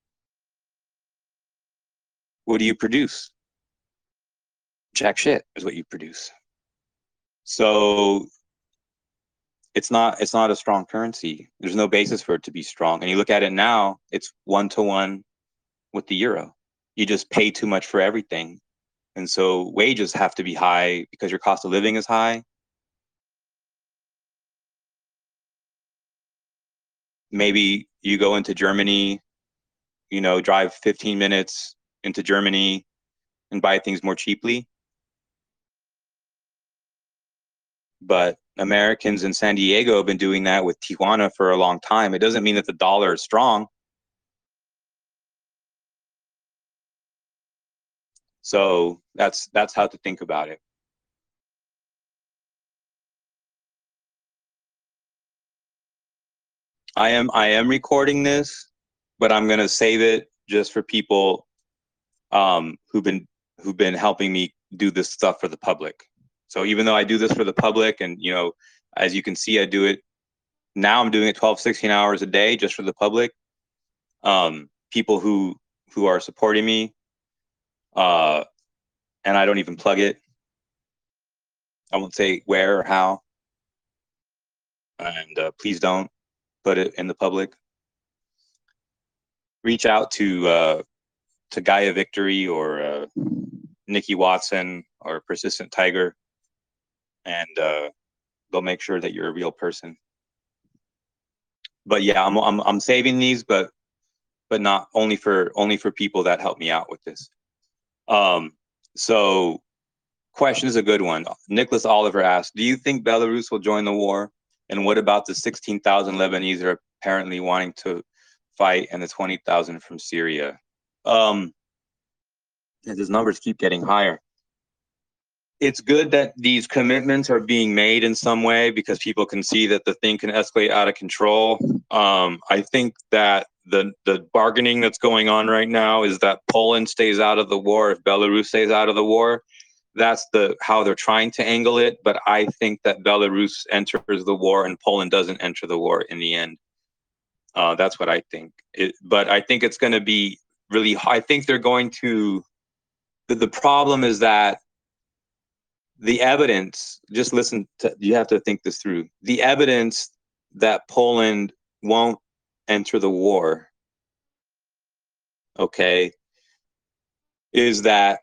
What do you produce? Jack shit is what you produce. So it's not a strong currency. There's no basis for it to be strong. And you look at it now, it's 1-to-1 with the euro. You just pay too much for everything. And so wages have to be high because your cost of living is high. Maybe you go into Germany, drive 15 minutes into Germany and buy things more cheaply. But Americans in San Diego have been doing that with Tijuana for a long time. It doesn't mean that the dollar is strong. So that's how to think about it. I am recording this, but I'm gonna save it just for people who've been helping me do this stuff for the public. So even though I do this for the public, and as you can see, I do it now. I'm doing it 12, 16 hours a day just for the public. People who are supporting me, and I don't even plug it. I won't say where or how, and please don't. put it in the public. Reach out to Gaia Victory or Nikki Watson or Persistent Tiger, and they'll make sure that you're a real person. But yeah, I'm saving these, but not only for people that help me out with this. So question is a good one. Nicholas Oliver asked, do you think Belarus will join the war? And what about the 16,000 Lebanese are apparently wanting to fight and the 20,000 from Syria? And his numbers keep getting higher. It's good that these commitments are being made in some way because people can see that the thing can escalate out of control. I think that the bargaining that's going on right now is that Poland stays out of the war if Belarus stays out of the war. That's how they're trying to angle it. But I think that Belarus enters the war and Poland doesn't enter the war in the end. That's what I think. But I think it's going to be really. I think they're going to. The problem is that the evidence, just listen to, you have to think this through. The evidence that Poland won't enter the war, okay, is that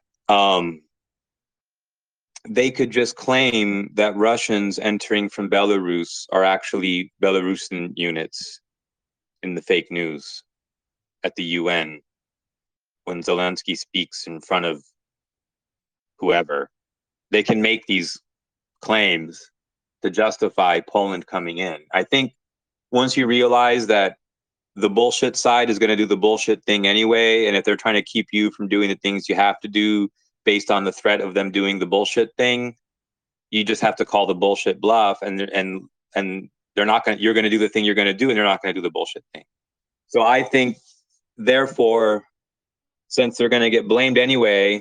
they could just claim that Russians entering from Belarus are actually Belarusian units in the fake news at the UN when Zelensky speaks in front of whoever. They can make these claims to justify Poland coming in. I think once you realize that the bullshit side is going to do the bullshit thing anyway, and if they're trying to keep you from doing the things you have to do based on the threat of them doing the bullshit thing, you just have to call the bullshit bluff, and they're not going. You're going to do the thing you're going to do, and they're not going to do the bullshit thing. So I think, therefore, since they're going to get blamed anyway,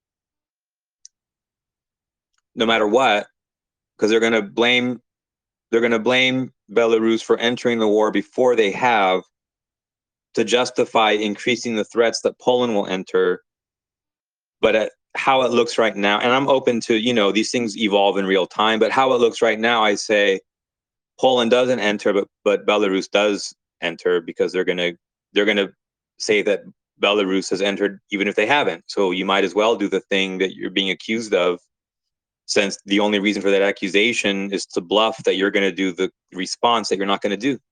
no matter what, because they're going to blame Belarus for entering the war before they have, to justify increasing the threats that Poland will enter. But at how it looks right now, and I'm open to, these things evolve in real time, but how it looks right now, I say Poland doesn't enter, but Belarus does enter, because they're gonna say that Belarus has entered even if they haven't. So you might as well do the thing that you're being accused of, since the only reason for that accusation is to bluff that you're going to do the response that you're not going to do.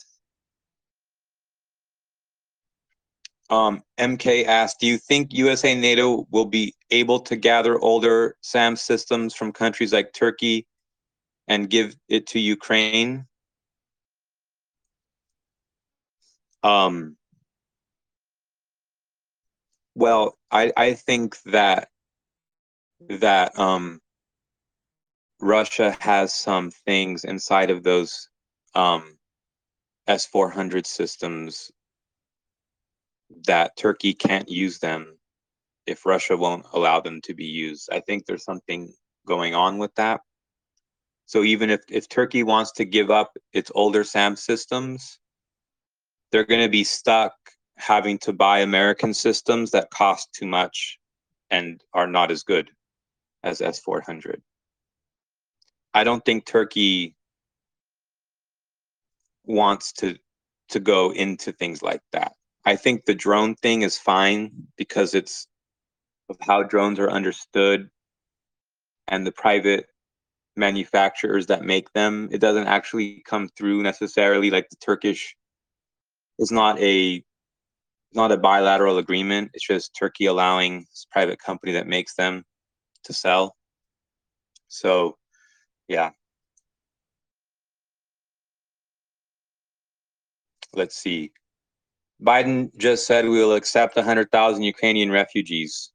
MK asked, do you think USA and NATO will be able to gather older SAM systems from countries like Turkey and give it to Ukraine? Well, I think that Russia has some things inside of those S-400 systems that Turkey can't use them if Russia won't allow them to be used. I think there's something going on with that. So even if Turkey wants to give up its older SAM systems, they're going to be stuck having to buy American systems that cost too much and are not as good as S-400. I don't think Turkey wants to go into things like that. I think the drone thing is fine because it's of how drones are understood and the private manufacturers that make them. It doesn't actually come through necessarily like the Turkish. It's not a bilateral agreement. It's just Turkey allowing this private company that makes them to sell. So, yeah. Let's see. Biden just said we will accept 100,000 Ukrainian refugees.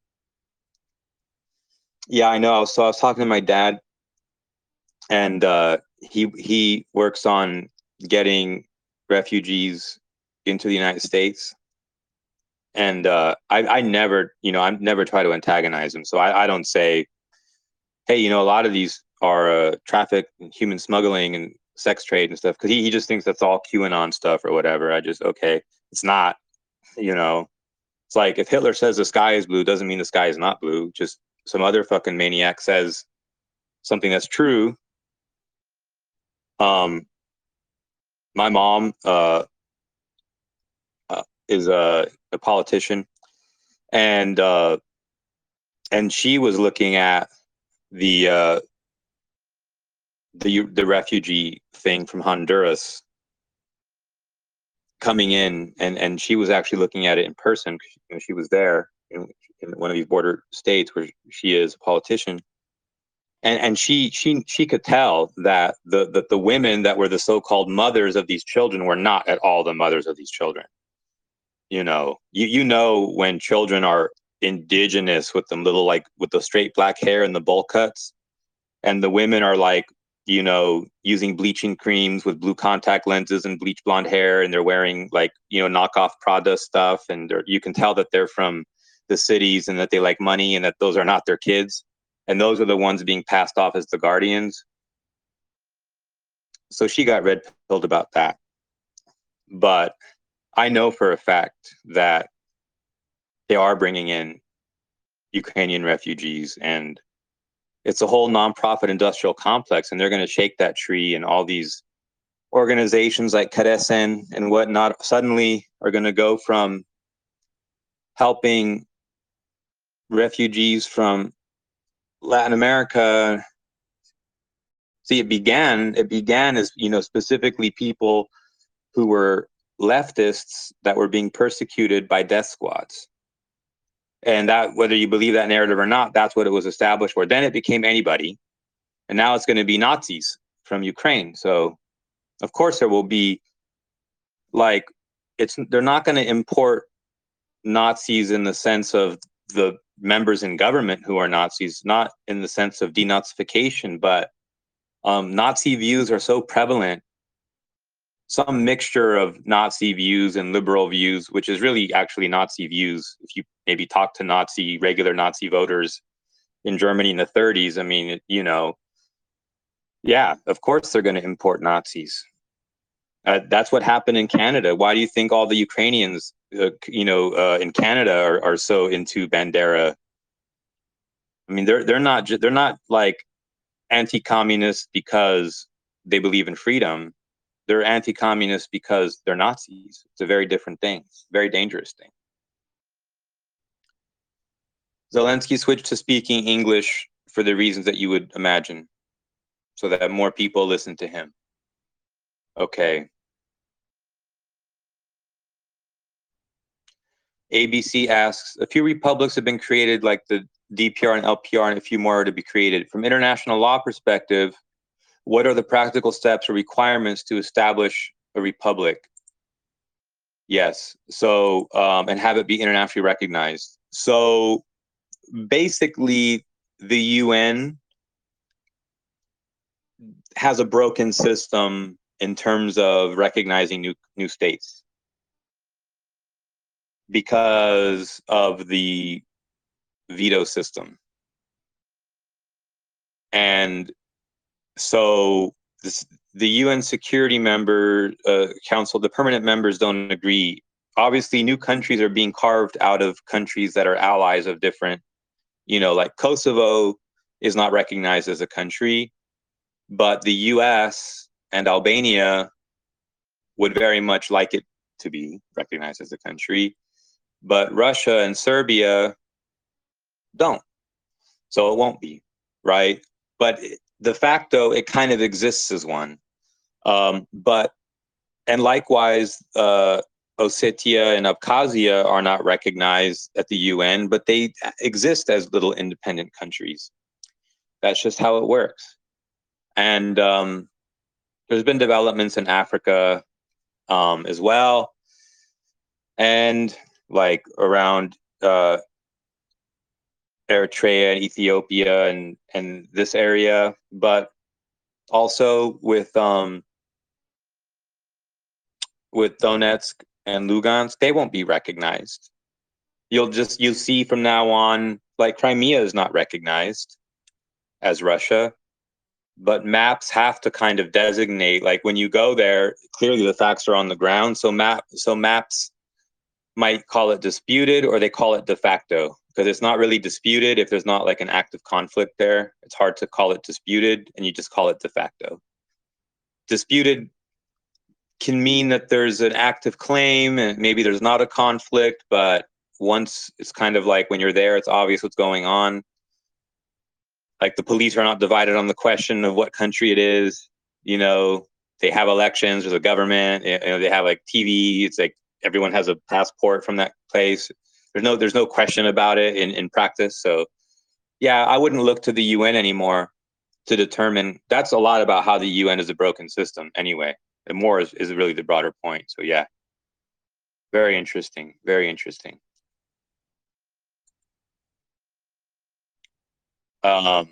Yeah, I know. So I was talking to my dad, and he works on getting refugees into the United States. And I never, try to antagonize him. So I don't say, hey, a lot of these are traffic, human smuggling, and sex trade and stuff, because he just thinks that's all QAnon stuff or whatever. I just, okay, it's not. It's like if Hitler says the sky is blue, doesn't mean the sky is not blue. Just some other fucking maniac says something that's true. My mom is a politician, and she was looking at the the refugee thing from Honduras coming in, and she was actually looking at it in person. She was there in one of these border states where she is a politician, and she could tell that the women that were the so-called mothers of these children were not at all the mothers of these children. You know when children are indigenous with them little, like, with the straight black hair and the bowl cuts, and the women are like, using bleaching creams with blue contact lenses and bleach blonde hair, and they're wearing, like, knockoff Prada stuff, and you can tell that they're from the cities and that they like money and that those are not their kids, and those are the ones being passed off as the guardians. So she got red pilled about that. But I know for a fact that they are bringing in Ukrainian refugees, and it's a whole nonprofit industrial complex, and they're going to shake that tree, and all these organizations like Caresen and whatnot suddenly are going to go from helping refugees from Latin America. See, it began as, specifically people who were leftists that were being persecuted by death squads. And that, whether you believe that narrative or not, that's what it was established for. Then it became anybody. And now it's going to be Nazis from Ukraine. So, of course, there will be, like, they're not going to import Nazis in the sense of the members in government who are Nazis, not in the sense of denazification, but Nazi views are so prevalent. Some mixture of Nazi views and liberal views, which is really actually Nazi views. If you maybe talk to regular Nazi voters in Germany in the 30s, I mean, yeah, of course they're going to import Nazis. That's what happened in Canada. Why do you think all the Ukrainians, in Canada are so into Bandera? I mean, they're not like anti-communist because they believe in freedom. They're anti-communist because they're Nazis. It's a very different thing. It's a very dangerous thing. Zelensky switched to speaking English for the reasons that you would imagine, so that more people listen to him. Okay. ABC asks, a few republics have been created, like the DPR and LPR, and a few more are to be created. From international law perspective, what are the practical steps or requirements to establish a republic? Yes. So, and have it be internationally recognized. So basically, the UN has a broken system in terms of recognizing new states because of the veto system. And so the UN Security Council, the permanent members don't agree. Obviously, new countries are being carved out of countries that are allies of different, like Kosovo is not recognized as a country, but the US and Albania would very much like it to be recognized as a country, but Russia and Serbia don't. So it won't be, right? But de facto, it kind of exists as one. And likewise, Ossetia and Abkhazia are not recognized at the UN, but they exist as little independent countries. That's just how it works. And there's been developments in Africa as well, and like around Eritrea and Ethiopia and this area, but also with Donetsk and Lugansk, they won't be recognized. You'll see from now on, like Crimea is not recognized as Russia, but maps have to kind of designate, like when you go there, clearly the facts are on the ground. So maps might call it disputed, or they call it de facto, because it's not really disputed if there's not like an active conflict there. It's hard to call it disputed, and you just call it de facto. Disputed can mean that there's an active claim and maybe there's not a conflict, but once it's kind of like when you're there, it's obvious what's going on. Like the police are not divided on the question of what country it is. You know, they have elections, there's a government, you know, they have like TV. It's like everyone has a passport from that place. There's no question about it in practice. So yeah, I wouldn't look to the UN anymore to determine. That's a lot about how the UN is a broken system anyway. And more is really the broader point. So yeah, very interesting. Very interesting. Um,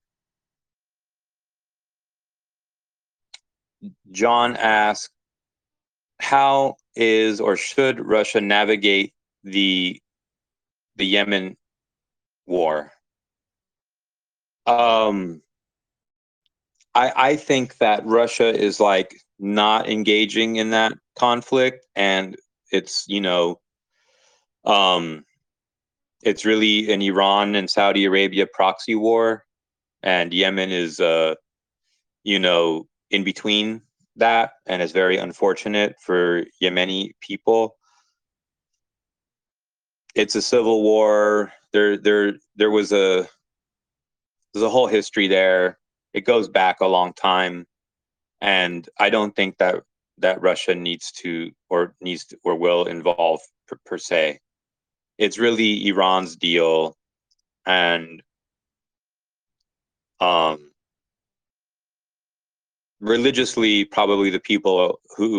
John asked, how is or should Russia navigate the Yemen war? Um, I think that Russia is like not engaging in that conflict, and it's um, it's really an Iran and Saudi Arabia proxy war, and Yemen is in between that, and it's very unfortunate for Yemeni people. It's a civil war. There was there's a whole history there. It goes back a long time, and I don't think that Russia needs to or will involve per se. It's really Iran's deal, and um, religiously, probably the people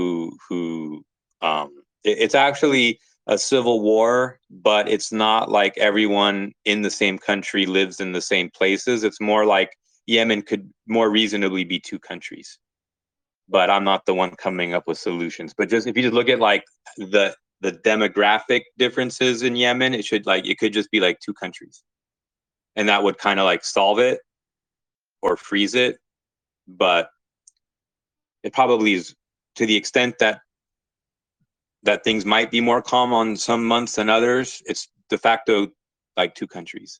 it's actually a civil war, but it's not like everyone in the same country lives in the same places. It's more like Yemen could more reasonably be two countries, but I'm not the one coming up with solutions. But just if you just look at like the demographic differences in Yemen, it could just be like two countries, and that would kind of like solve it or freeze it. But it probably is, to the extent that things might be more calm on some months than others. It's de facto like two countries.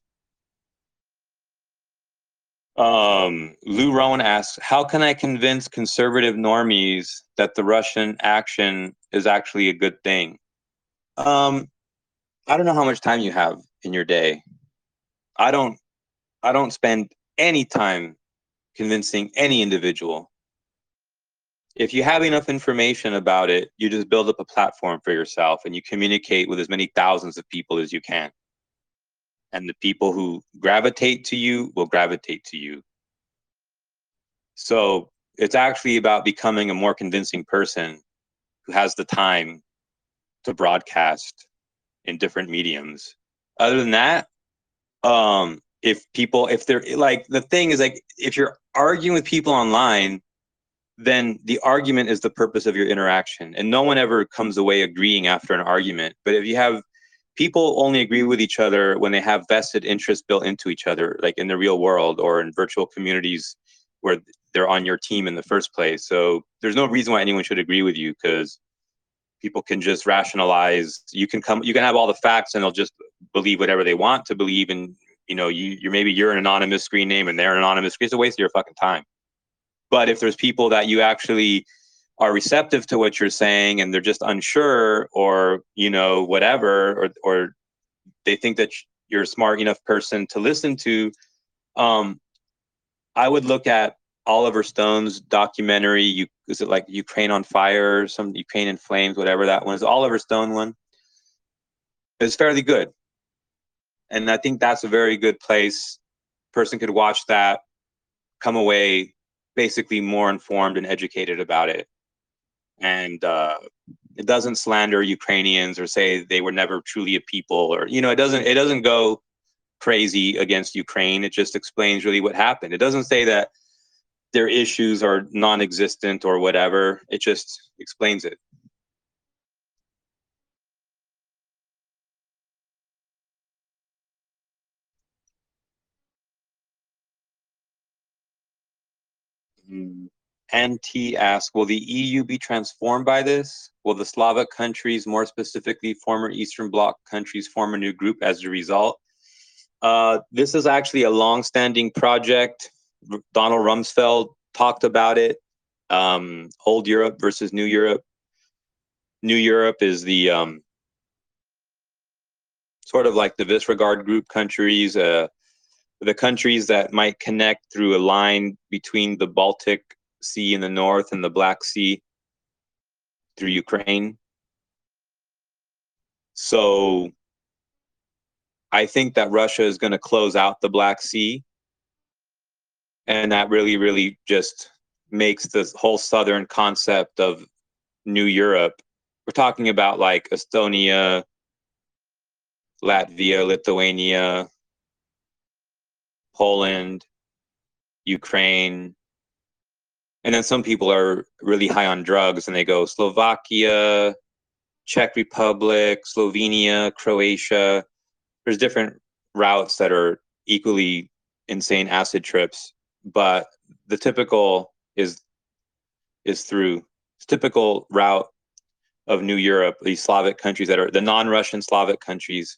Lou Rowan asks, how can I convince conservative normies that the Russian action is actually a good thing? Um, I don't know how much time you have in your day. I don't I don't spend any time convincing any individual. If you have enough information about it, you just build up a platform for yourself and you communicate with as many thousands of people as you can. And the people who gravitate to you will gravitate to you. So it's actually about becoming a more convincing person who has the time to broadcast in different mediums. Other than that, if they're like, the thing is, like, if you're arguing with people online, then the argument is the purpose of your interaction, and no one ever comes away agreeing after an argument. But if you have people only agree with each other when they have vested interests built into each other, like in the real world or in virtual communities where they're on your team in the first place. So there's no reason why anyone should agree with you, because people can just rationalize. You can have all the facts and they'll just believe whatever they want to believe. And you're an anonymous screen name and they're an anonymous screen. It's a waste of your fucking time. But if there's people that you actually are receptive to what you're saying and they're just unsure, or whatever, or they think that you're a smart enough person to listen to, um, I would look at Oliver Stone's documentary. Is it like Ukraine on Fire or some Ukraine in Flames, whatever that one is? Oliver Stone one is fairly good, and I think that's a very good place. Person could watch that, come away basically more informed and educated about it, and it doesn't slander Ukrainians or say they were never truly a people, or it doesn't go crazy against Ukraine. It just explains really what happened. It doesn't say that their issues are non-existent or whatever. It just explains it. Mm. NT asks, will the EU be transformed by this? Will the Slavic countries, more specifically former Eastern Bloc countries, form a new group as a result? This is actually a long-standing project. Donald Rumsfeld talked about it. Old Europe versus New Europe. New Europe is the sort of like the Visegrad Group countries, the countries that might connect through a line between the Baltic Sea in the north and the Black Sea through Ukraine. So I think that Russia is going to close out the Black Sea, and that really, really just makes this whole southern concept of New Europe. We're talking about like Estonia, Latvia, Lithuania, Poland, Ukraine. And then some people are really high on drugs and they go Slovakia, Czech Republic, Slovenia, Croatia. There's different routes that are equally insane acid trips, but the typical is through typical route of New Europe, these Slavic countries that are the non-Russian Slavic countries.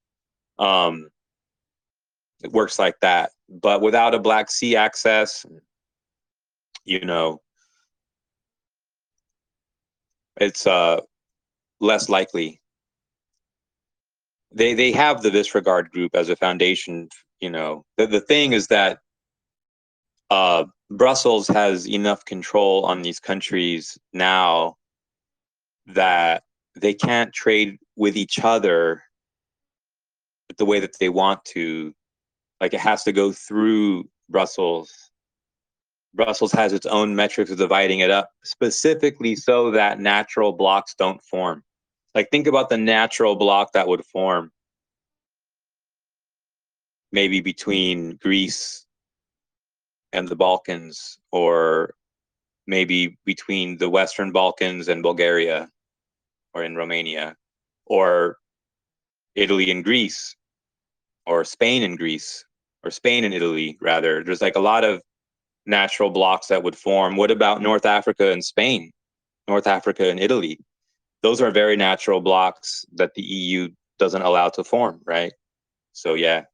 It works like that, but without a Black Sea access, you know, it's less likely. They have the Visegrad Group as a foundation. You know, the thing is that Brussels has enough control on these countries now that they can't trade with each other the way that they want to. Like it has to go through Brussels. Brussels has its own metrics of dividing it up specifically so that natural blocks don't form. Like think about the natural block that would form maybe between Greece and the Balkans, or maybe between the Western Balkans and Bulgaria, or in Romania, or Italy and Greece, or Spain and Greece, or Spain and Italy, rather. There's like a lot of natural blocks that would form. What about North Africa and Spain, North Africa and Italy? Those are very natural blocks that the EU doesn't allow to form, right? So yeah.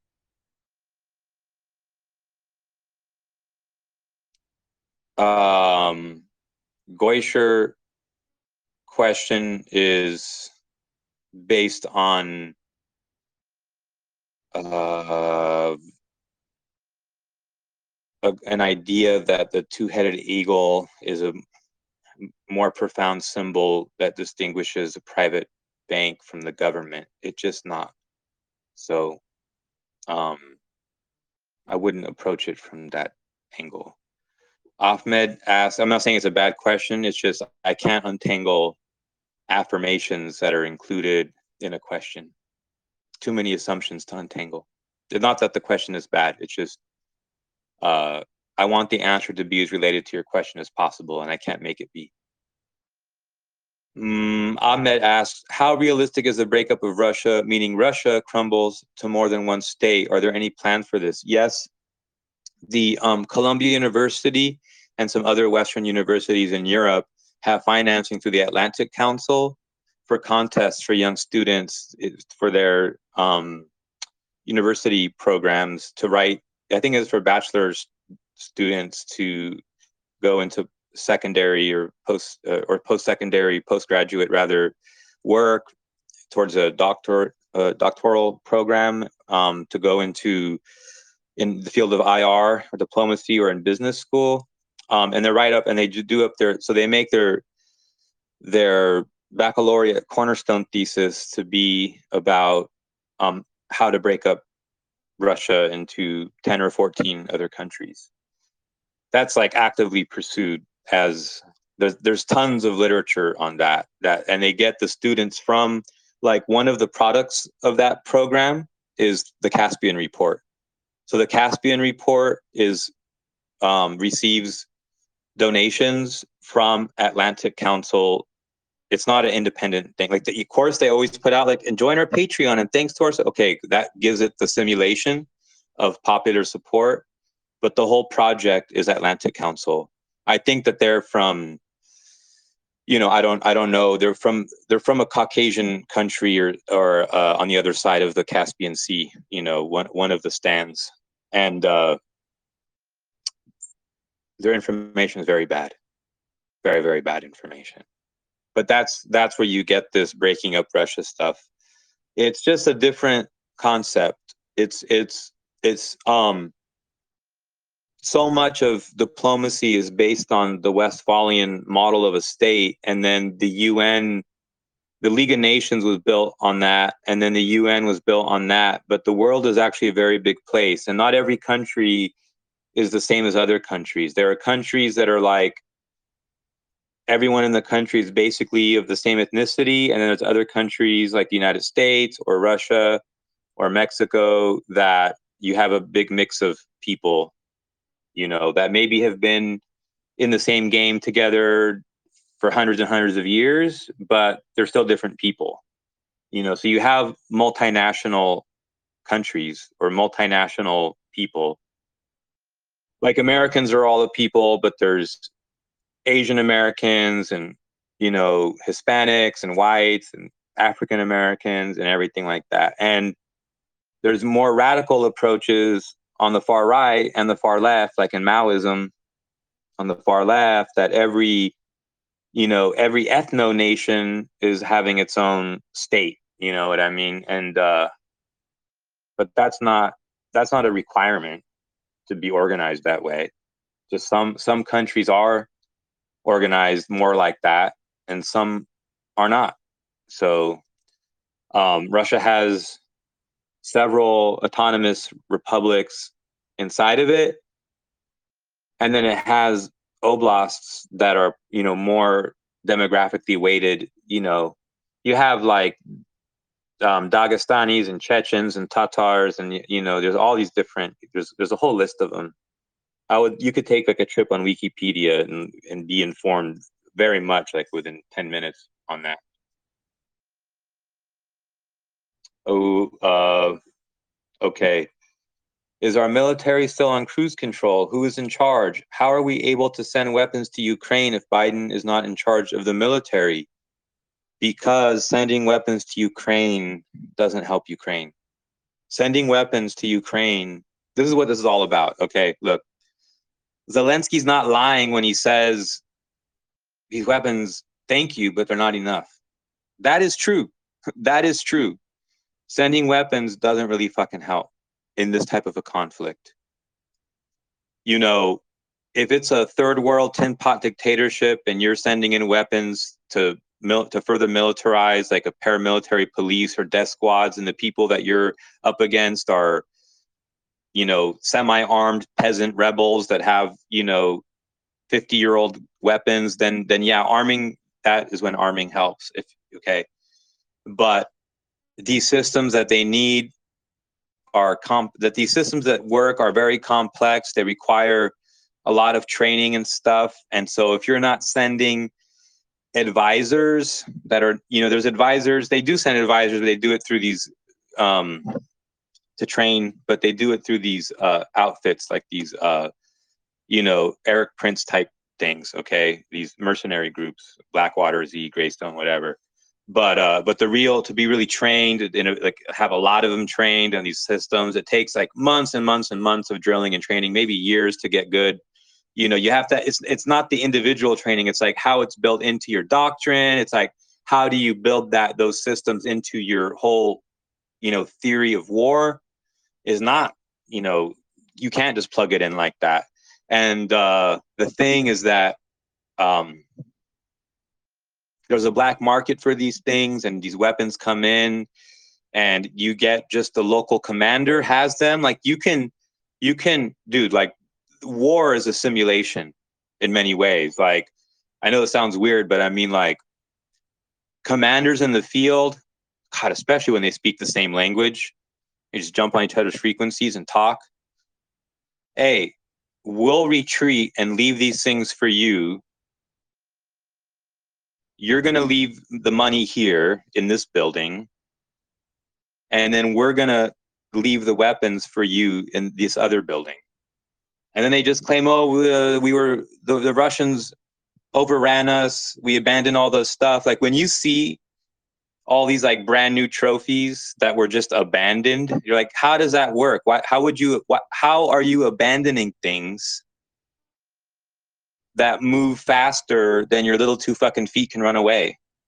Um, Goisher question is based on uh, an idea that the two-headed eagle is a more profound symbol that distinguishes a private bank from the government. It's just not. So um, I wouldn't approach it from that angle. Ahmed asks, I'm not saying it's a bad question. It's just I can't untangle affirmations that are included in a question. Too many assumptions to untangle. It's not that the question is bad. It's just I want the answer to be as related to your question as possible, and I can't make it be. Ahmed asks, how realistic is the breakup of Russia, meaning Russia crumbles to more than one state? Are there any plans for this? Yes, the Columbia University and some other Western universities in Europe have financing through the Atlantic Council for contests for young students for their university programs to write. I think it's for bachelor's students to go into secondary or post-secondary, postgraduate rather, work towards a doctoral program to go into in the field of IR or diplomacy or in business school. And they're right up and they do up their, so they make their baccalaureate cornerstone thesis to be about how to break up Russia into 10 or 14 other countries. That's like actively pursued as there's tons of literature on that and they get the students from like one of the products of that program is the Caspian Report. So the Caspian Report is receives donations from Atlantic Council. It's not an independent thing. Like the course they always put out like and join our Patreon and thanks to our okay, that gives it the simulation of popular support. But the whole project is Atlantic Council. I think that they're from, I don't know. They're from a Caucasian country or on the other side of the Caspian Sea. One of the stands, and their information is very bad, very very bad information. but that's where you get this breaking up Russia stuff. It's just a different concept. It's so much of diplomacy is based on the Westphalian model of a state, and then the UN, the League of Nations was built on that, and then the UN was built on that. But the world is actually a very big place, and not every country is the same as other countries. There are countries that are like everyone in the country is basically of the same ethnicity, and then there's other countries like the United States or Russia or Mexico that you have a big mix of people, that maybe have been in the same game together for hundreds and hundreds of years, but they're still different people. So you have multinational countries or multinational people. Like Americans are all the people, but there's Asian Americans and, Hispanics and whites and African Americans and everything like that. And there's more radical approaches on the far right and the far left, like in Maoism on the far left, that every ethno nation is having its own state. You know what I mean? And but that's not a requirement to be organized that way. Just some countries are organized more like that, and some are not. So Russia has several autonomous republics inside of it, and then it has oblasts that are more demographically weighted. You have like Dagestanis and Chechens and Tatars, and there's all these different. There's a whole list of them. You could take like a trip on Wikipedia and be informed very much like within 10 minutes on that. Okay. Is our military still on cruise control? Who is in charge? How are we able to send weapons to Ukraine if Biden is not in charge of the military? Because sending weapons to Ukraine doesn't help Ukraine. Sending weapons to Ukraine, this is what this is all about. Okay, look, Zelensky's not lying when he says these weapons, thank you, but they're not enough. That is true. That is true. Sending weapons doesn't really fucking help in this type of a conflict. If it's a third world tin pot dictatorship and you're sending in weapons to further militarize like a paramilitary police or death squads, and the people that you're up against are, semi-armed peasant rebels that have, 50-year-old weapons, then yeah, arming, that is when arming helps. Okay. But these systems that they need these systems that work are very complex. They require a lot of training and stuff. And so if you're not sending advisors that are, there's advisors, they do send advisors, but they do it through these to train, but they do it through these outfits like these Eric Prince type things. Okay, these mercenary groups, Blackwater, Z, Greystone, whatever. But to be really trained and like have a lot of them trained on these systems, it takes like months and months and months of drilling and training, maybe years to get good. You have to, it's not the individual training, it's like how it's built into your doctrine. It's like, how do you build those systems into your whole, theory of war is not, you can't just plug it in like that. And the thing is that there's a black market for these things, and these weapons come in, and you get just the local commander has them. Like you can, dude, like war is a simulation in many ways. Like, I know it sounds weird, but I mean, like, commanders in the field, God, especially when they speak the same language, they just jump on each other's frequencies and talk. Hey, we'll retreat and leave these things for you. You're going to leave the money here in this building, and then we're going to leave the weapons for you in this other building. And then they just claim, the Russians overran us. We abandoned all those stuff. Like when you see all these like brand new trophies that were just abandoned, you're like, how does that work? How are you abandoning things that move faster than your little two fucking feet can run away?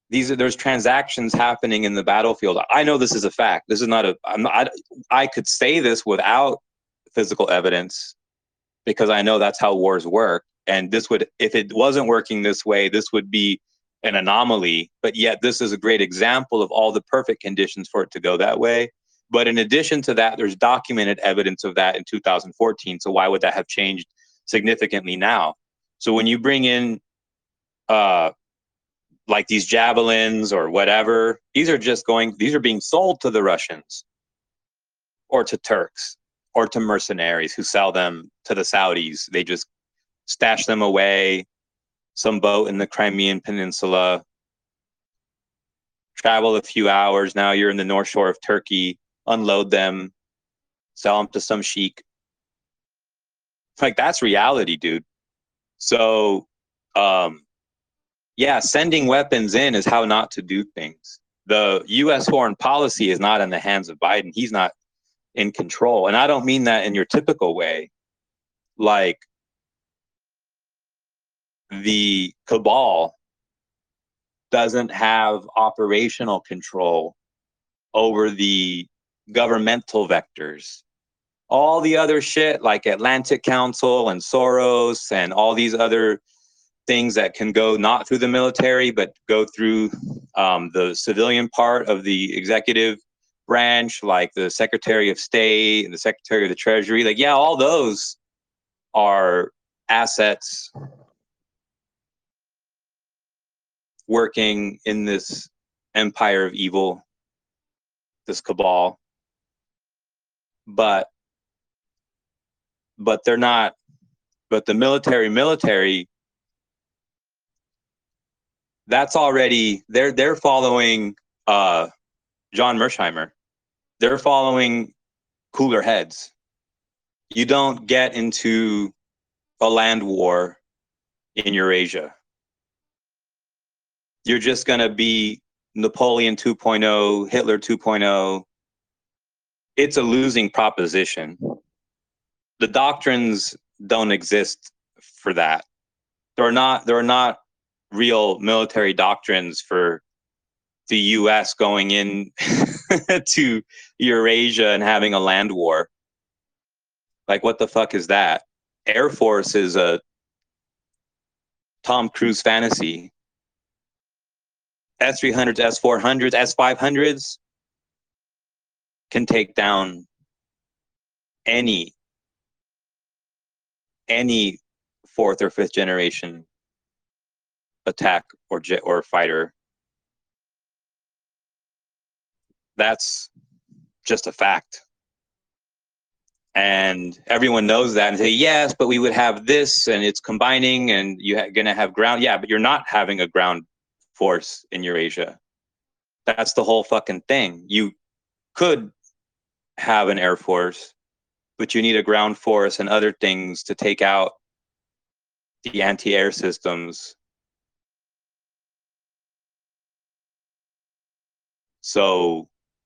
there's transactions happening in the battlefield. I know this is a fact. This is not a. I'm not. I could say this without physical evidence because I know that's how wars work. And this would, if it wasn't working this way, this would be an anomaly. But yet, this is a great example of all the perfect conditions for it to go that way. But in addition to that, there's documented evidence of that in 2014. So why would that have changed significantly now? So when you bring in uh, like these javelins or whatever, these are being sold to the Russians or to Turks or to mercenaries who sell them to the Saudis. They just stash them away, some boat in the Crimean Peninsula, travel a few hours. Now you're in the North Shore of Turkey, unload them, sell them to some sheik. Like that's reality, dude. So, yeah, sending weapons in is how not to do things. The U.S. foreign policy is not in the hands of Biden. He's not in control. And I don't mean that in your typical way. Like the cabal doesn't have operational control over the governmental vectors. All the other shit like Atlantic Council and Soros and all these other things that can go not through the military but go through the civilian part of the executive branch, like the Secretary of State and the Secretary of the Treasury. Like, yeah, all those are assets working in this empire of evil, this cabal. But they're not. But the military, that's already they're following John Mersheimer. They're following cooler heads. You don't get into a land war in Eurasia. You're just going to be Napoleon 2.0, Hitler 2.0. It's a losing proposition. The doctrines don't exist for that. There are not real military doctrines for the US going in to Eurasia and having a land war. Like, what the fuck is that? Air Force is a Tom Cruise fantasy. S-300s, S-400s, S-500s can take down any fourth or fifth generation attack or jet or fighter. That's just a fact. And everyone knows that and say, yes, but we would have this and it's combining and you're going to have ground. Yeah, but you're not having a ground force in Eurasia. That's the whole fucking thing. You could have an air force, but you need a ground force and other things to take out the anti-air systems. So,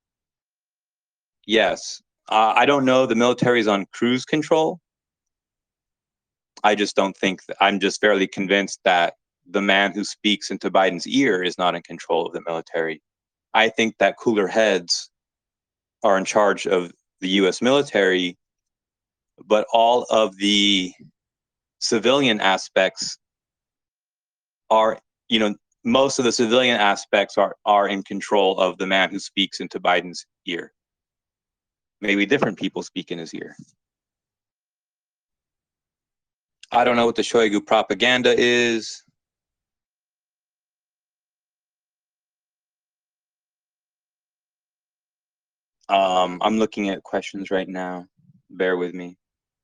yes, I don't know. The military's on cruise control. I just don't think I'm just fairly convinced that the man who speaks into Biden's ear is not in control of the military. I think that cooler heads are in charge of the US military, but all of the civilian aspects are, most of the civilian aspects are in control of the man who speaks into Biden's ear. Maybe different people speak in his ear. I don't know what the Shoigu propaganda is. I'm looking at questions right now. Bear with me.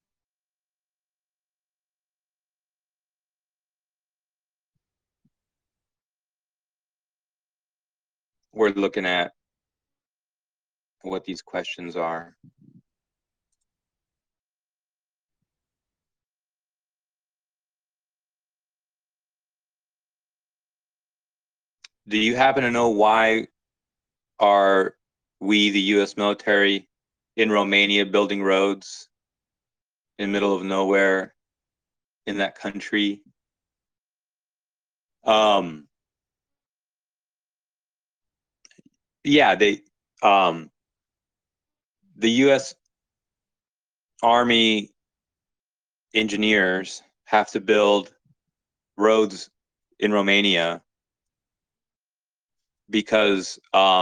We're looking at what these questions are. Do you happen to know why are we, the U.S. military, in Romania building roads in the middle of nowhere in that country? Yeah, the U.S. Army engineers have to build roads in Romania because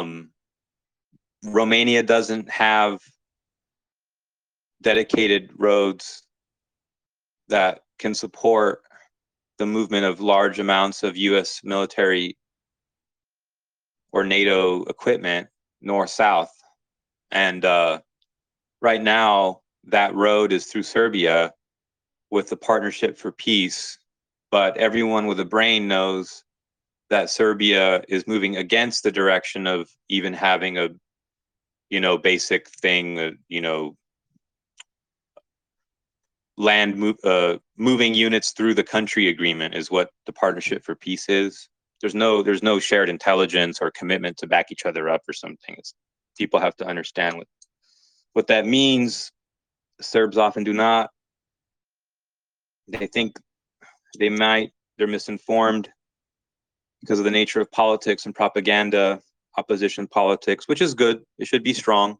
Romania doesn't have dedicated roads that can support the movement of large amounts of U.S. military or NATO equipment north south. And right now, that road is through Serbia with the Partnership for Peace. But everyone with a brain knows that Serbia is moving against the direction of even having a, basic thing, moving units through the country agreement is what the Partnership for Peace is. There's no shared intelligence or commitment to back each other up or something. People have to understand what that means. Serbs often do not. They think they're misinformed because of the nature of politics and propaganda, opposition politics, which is good. It should be strong,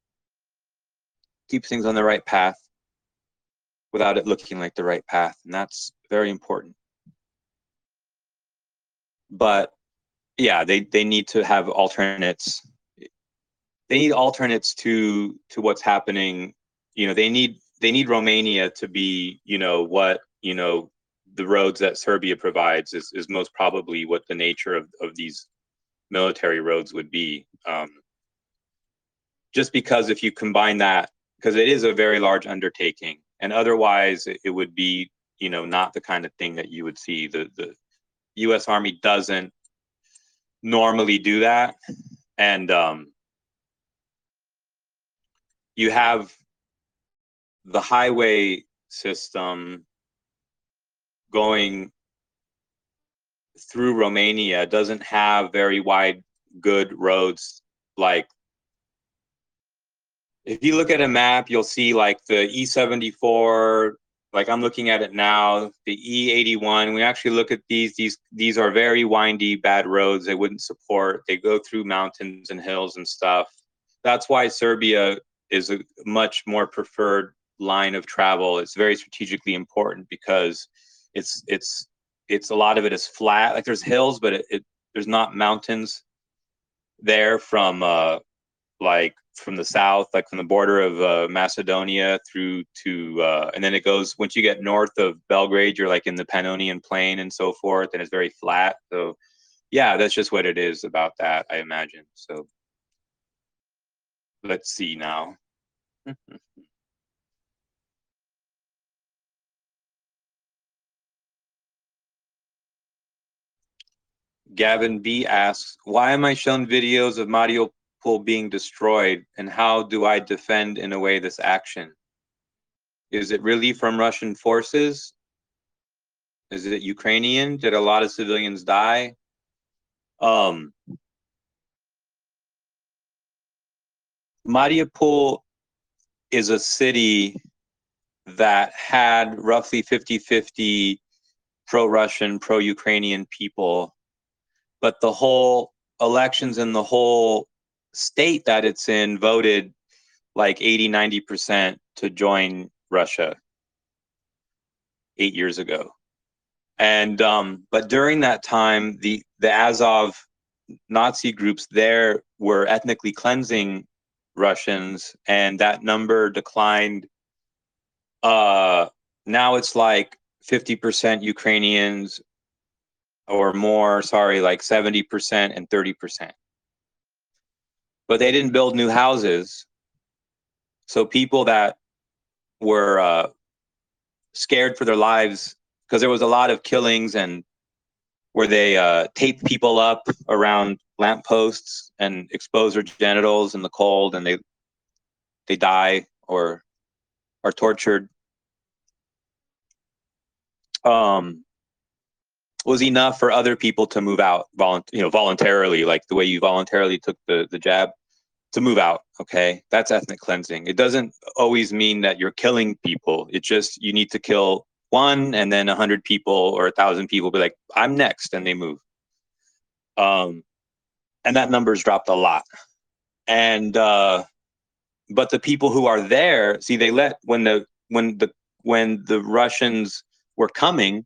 keep things on the right path without it looking like the right path. And that's very important. But yeah, they need to have alternates. They need alternates to what's happening. They need Romania to be, what, the roads that Serbia provides is most probably what the nature of these military roads would be. Just because if you combine that, because it is a very large undertaking, and otherwise it would be, not the kind of thing that you would see. The U.S. Army doesn't normally do that, and you have the highway system going through Romania doesn't have very wide, good roads. Like, if you look at a map, you'll see like the E74. Like, I'm looking at it now, the E81. We actually look at these are very windy, bad roads. They wouldn't support. They go through mountains and hills and stuff. That's why Serbia is a much more preferred line of travel. It's very strategically important because it's a lot of it is flat. Like, there's hills, but there's not mountains there like from the south, like from the border of Macedonia through to, and then it goes, once you get north of Belgrade, you're like in the Pannonian Plain and so forth, and it's very flat. So yeah, that's just what it is about that, I imagine. So let's see now. Gavin B asks, why am I shown videos of Mariupol being destroyed, and how do I defend in a way this action? Is it really from Russian forces? Is it Ukrainian? Did a lot of civilians die? Um, Mariupol is a city that had roughly 50-50 pro-Russian, pro-Ukrainian people, but the whole elections in the whole state that it's in voted like 80-90% to join Russia 8 years ago. And but during that time, the Azov Nazi groups there were ethnically cleansing Russians, and that number declined. Now it's like 50% Ukrainians or more, sorry, like 70% and 30%. But they didn't build new houses. So people that were scared for their lives, because there was a lot of killings and where they tape people up around lampposts and expose their genitals in the cold, and they die or are tortured. Um, was enough for other people to move out voluntarily, like the way you voluntarily took the jab, to move out. Okay, that's ethnic cleansing. It doesn't always mean that you're killing people. It just, you need to kill one, and then 100 people or 1,000 people be like, I'm next, and they move. um and that number's dropped a lot. And but the people who are there, see, they let when the Russians were coming,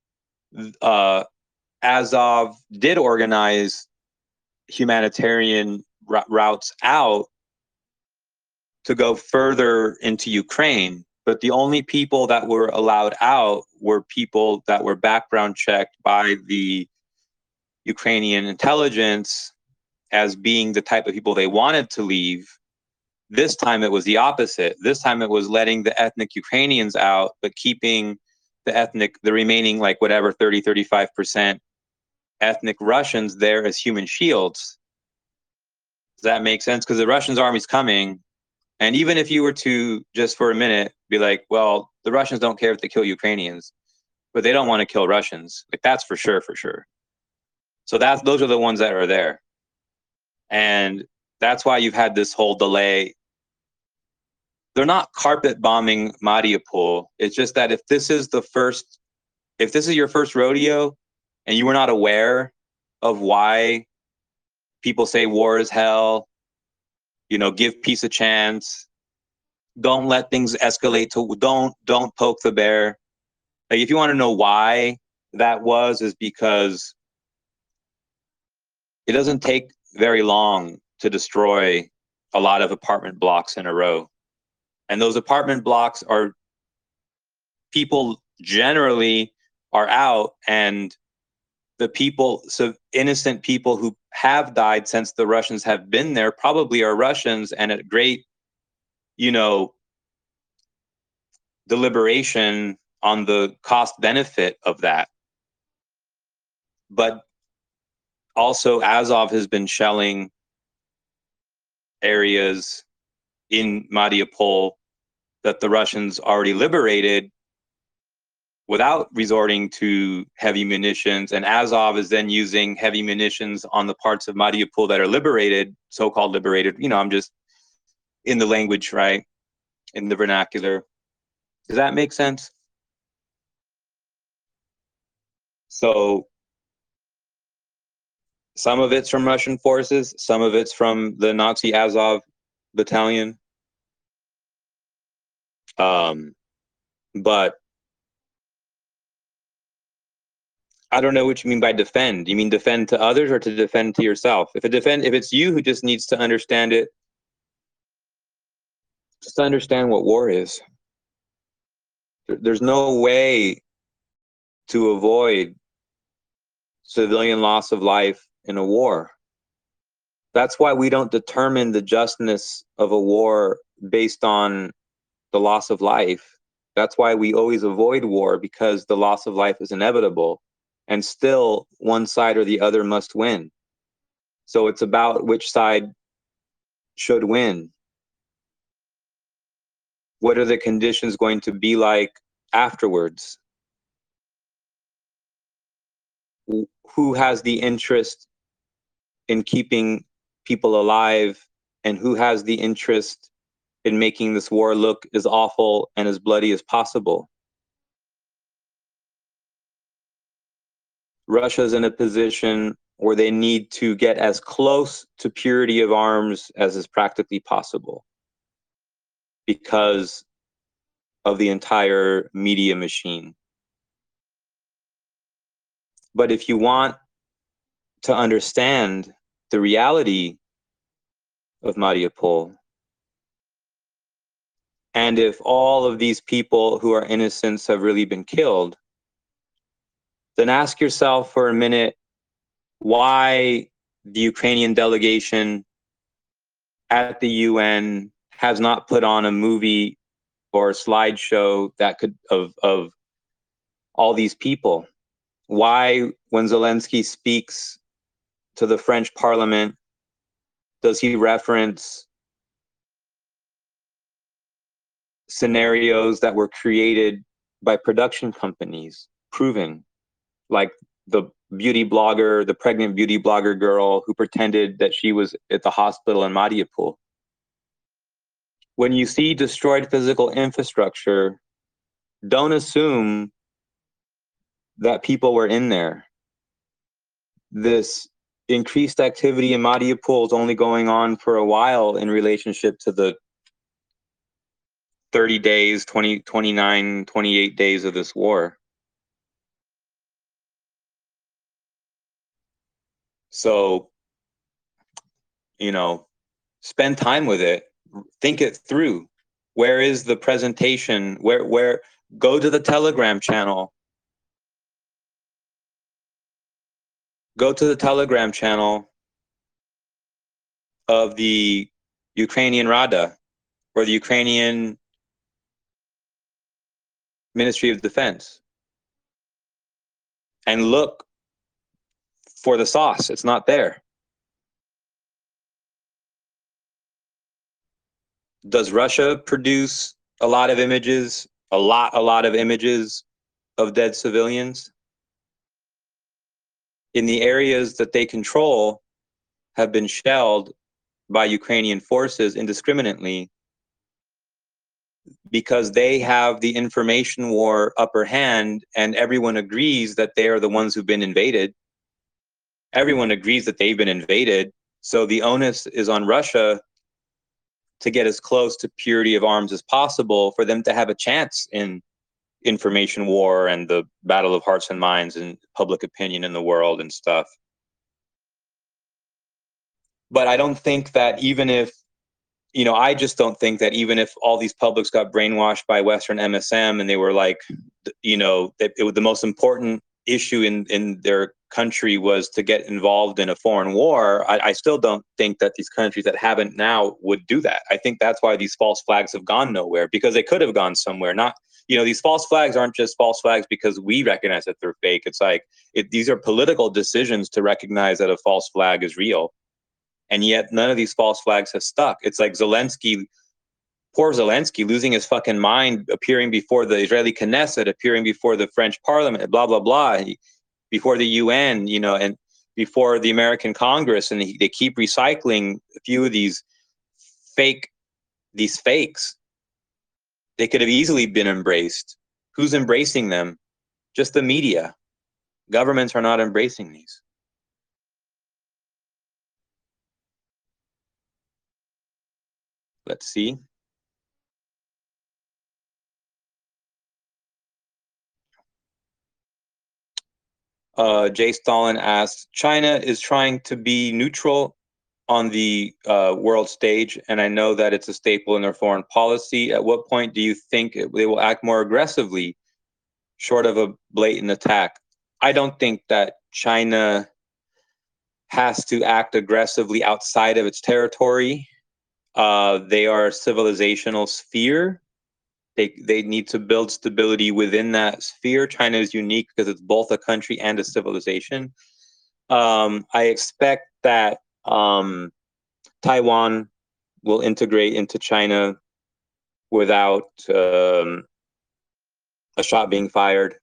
Azov did organize humanitarian routes out to go further into Ukraine. But the only people that were allowed out were people that were background checked by the Ukrainian intelligence as being the type of people they wanted to leave. This time it was the opposite. This time it was letting the ethnic Ukrainians out, but keeping the remaining, like whatever, 30-35% ethnic Russians there as human shields. Does that make sense? Because the Russians' army's coming. And even if you were to, just for a minute, be like, well, the Russians don't care if they kill Ukrainians, but they don't want to kill Russians. Like, that's for sure, for sure. So those are the ones that are there. And that's why you've had this whole delay. They're not carpet bombing Mariupol. It's just that if this is your first rodeo and you were not aware of why people say war is hell, give peace a chance, don't let things escalate don't poke the bear. Like, if you want to know why that is because it doesn't take very long to destroy a lot of apartment blocks in a row. And those apartment blocks are, people generally are out, and so innocent people who have died since the Russians have been there probably are Russians, and at great, deliberation on the cost benefit of that. But also Azov has been shelling areas in Mariupol that the Russians already liberated without resorting to heavy munitions. And Azov is then using heavy munitions on the parts of Mariupol that are liberated, so-called liberated. I'm just in the language, right? In the vernacular. Does that make sense? So some of it's from Russian forces, some of it's from the Nazi Azov battalion. But I don't know what you mean by defend. You mean defend to others or to defend to yourself? If it's you who just needs to understand it, just understand what war is. There's no way to avoid civilian loss of life in a war. That's why we don't determine the justness of a war based on the loss of life. That's why we always avoid war, because the loss of life is inevitable, and still one side or the other must win. So it's about which side should win. What are the conditions going to be like afterwards? Who has the interest in keeping people alive, and who has the interest in making this war look as awful and as bloody as possible? Russia's in a position where they need to get as close to purity of arms as is practically possible because of the entire media machine. But if you want to understand the reality of Mariupol, and if all of these people who are innocents have really been killed, then ask yourself for a minute why the Ukrainian delegation at the UN has not put on a movie or a slideshow that could of all these people. Why, when Zelensky speaks to the French Parliament, does he reference scenarios that were created by production companies, proven, like the pregnant beauty blogger girl who pretended that she was at the hospital in Mariupol? When you see destroyed physical infrastructure, don't assume that people were in there. This increased activity in Mariupol is only going on for a while in relationship to the 30 days, 20, 29, 28 days of this war. So, spend time with it, think it through. Where is the presentation? Where go to the Telegram channel. Go to the Telegram channel of the Ukrainian Rada or the Ukrainian Ministry of Defense and look for the sauce. It's not there. Does Russia produce a lot of images, a lot of images of dead civilians? In the areas that they control have been shelled by Ukrainian forces indiscriminately because they have the information war upper hand, and everyone agrees that they are the ones who've been invaded. Everyone agrees that they've been invaded. So the onus is on Russia to get as close to purity of arms as possible for them to have a chance in information war and the battle of hearts and minds and public opinion in the world and stuff. But I don't think that even if, I just don't think that even if all these publics got brainwashed by Western MSM and they were like, it was the most important issue in their country was to get involved in a foreign war, I still don't think that these countries that haven't now would do that. I think that's why these false flags have gone nowhere, because they could have gone somewhere. Not, these false flags aren't just false flags because we recognize that they're fake. It's like these are political decisions to recognize that a false flag is real. And yet none of these false flags have stuck. It's like Zelensky, poor Zelensky, losing his fucking mind, appearing before the Israeli Knesset, appearing before the French Parliament, blah, blah, blah, before the UN, and before the American Congress. And they keep recycling a few of these fakes. They could have easily been embraced. Who's embracing them? Just the media. Governments are not embracing these. Let's see. Jay Stalin asks, China is trying to be neutral on the world stage, and I know that it's a staple in their foreign policy. At what point do you think they will act more aggressively, short of a blatant attack? I don't think that China has to act aggressively outside of its territory. They are a civilizational sphere. They need to build stability within that sphere. China is unique because it's both a country and a civilization. I expect that Taiwan will integrate into China without a shot being fired.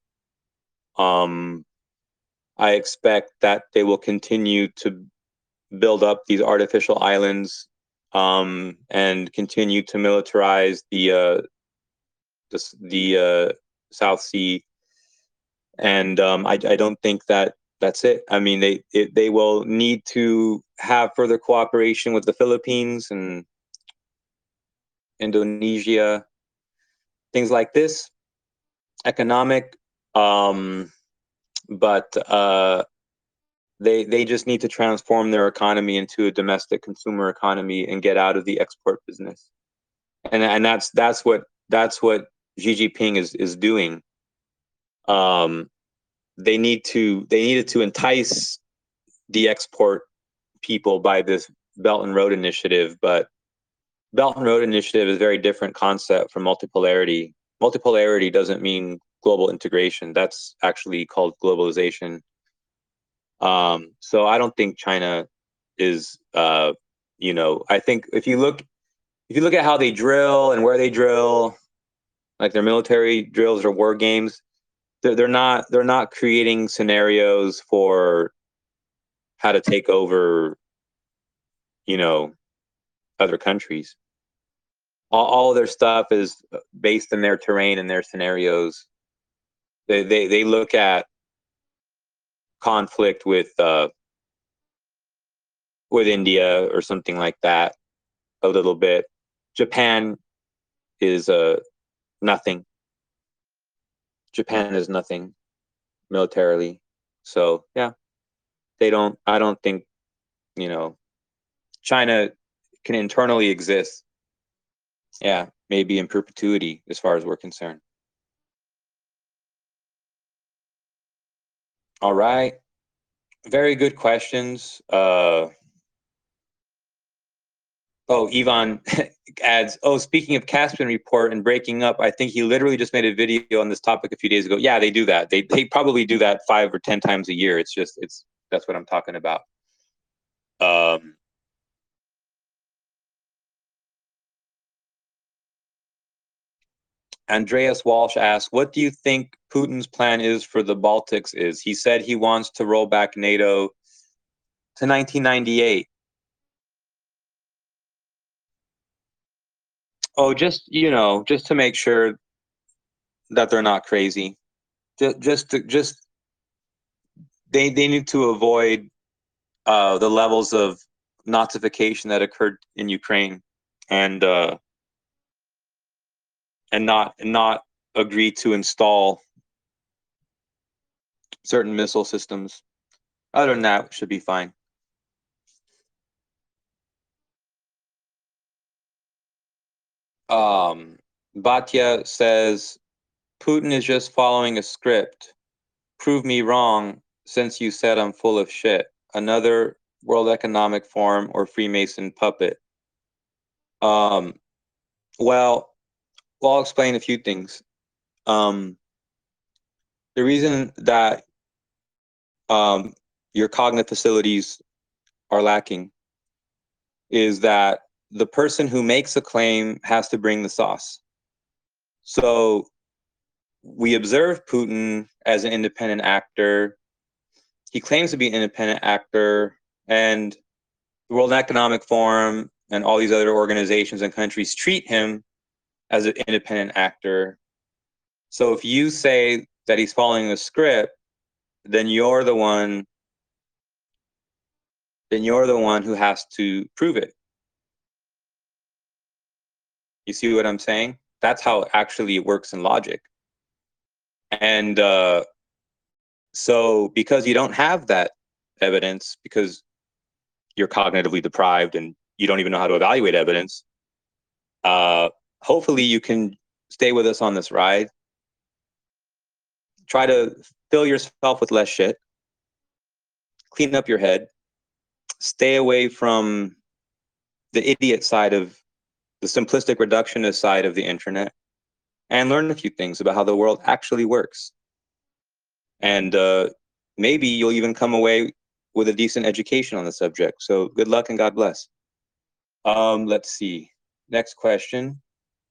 I expect that they will continue to build up these artificial islands and continue to militarize the South Sea. And I don't think that that's it. I mean, they will need to have further cooperation with the Philippines and Indonesia, things like this, economic. But they just need to transform their economy into a domestic consumer economy and get out of the export business. And that's what Xi Jinping is doing. They needed to entice the export people by this Belt and Road Initiative, but Belt and Road Initiative is a very different concept from multipolarity. Multipolarity doesn't mean global integration. That's actually called globalization. So I don't think China is, I think if you look at how they drill and where they drill, like their military drills or war games, they're not creating scenarios for how to take over, other countries. All of their stuff is based in their terrain and their scenarios. They look at conflict with with India or something like that a little bit. Japan is nothing. Japan is nothing militarily. So yeah, I don't think, you know, China can internally exist. Yeah, maybe in perpetuity as far as we're concerned. All right. Very good questions. Ivan adds, speaking of Caspian report and breaking up, I think he literally just made a video on this topic a few days ago. Yeah, they do that. They probably do that 5 or 10 times a year. That's what I'm talking about. Um, Andreas Walsh asks, what do you think Putin's plan is for the Baltics is? He said he wants to roll back NATO to 1998. Oh, just to make sure that they're not crazy. Just they need to avoid the levels of Nazification that occurred in Ukraine, and not agree to install certain missile systems. Other than that, should be fine. Batya says Putin is just following a script. Prove me wrong, since you said I'm full of shit. Another World Economic Forum or Freemason puppet. Um, well, I'll explain a few things. The reason that your cognitive facilities are lacking is that the person who makes a claim has to bring the sauce. So we observe Putin as an independent actor. He claims to be an independent actor, and the World Economic Forum and all these other organizations and countries treat him as an independent actor. So if you say that he's following a script, then you're the one who has to prove it. You see what I'm saying? That's how actually it works in logic. And so because you don't have that evidence, because you're cognitively deprived and you don't even know how to evaluate evidence, hopefully you can stay with us on this ride. Try to fill yourself with less shit. Clean up your head. Stay away from the idiot side of the simplistic reductionist side of the internet, and learn a few things about how the world actually works. And maybe you'll even come away with a decent education on the subject. So good luck and God bless. Let's see. Next question.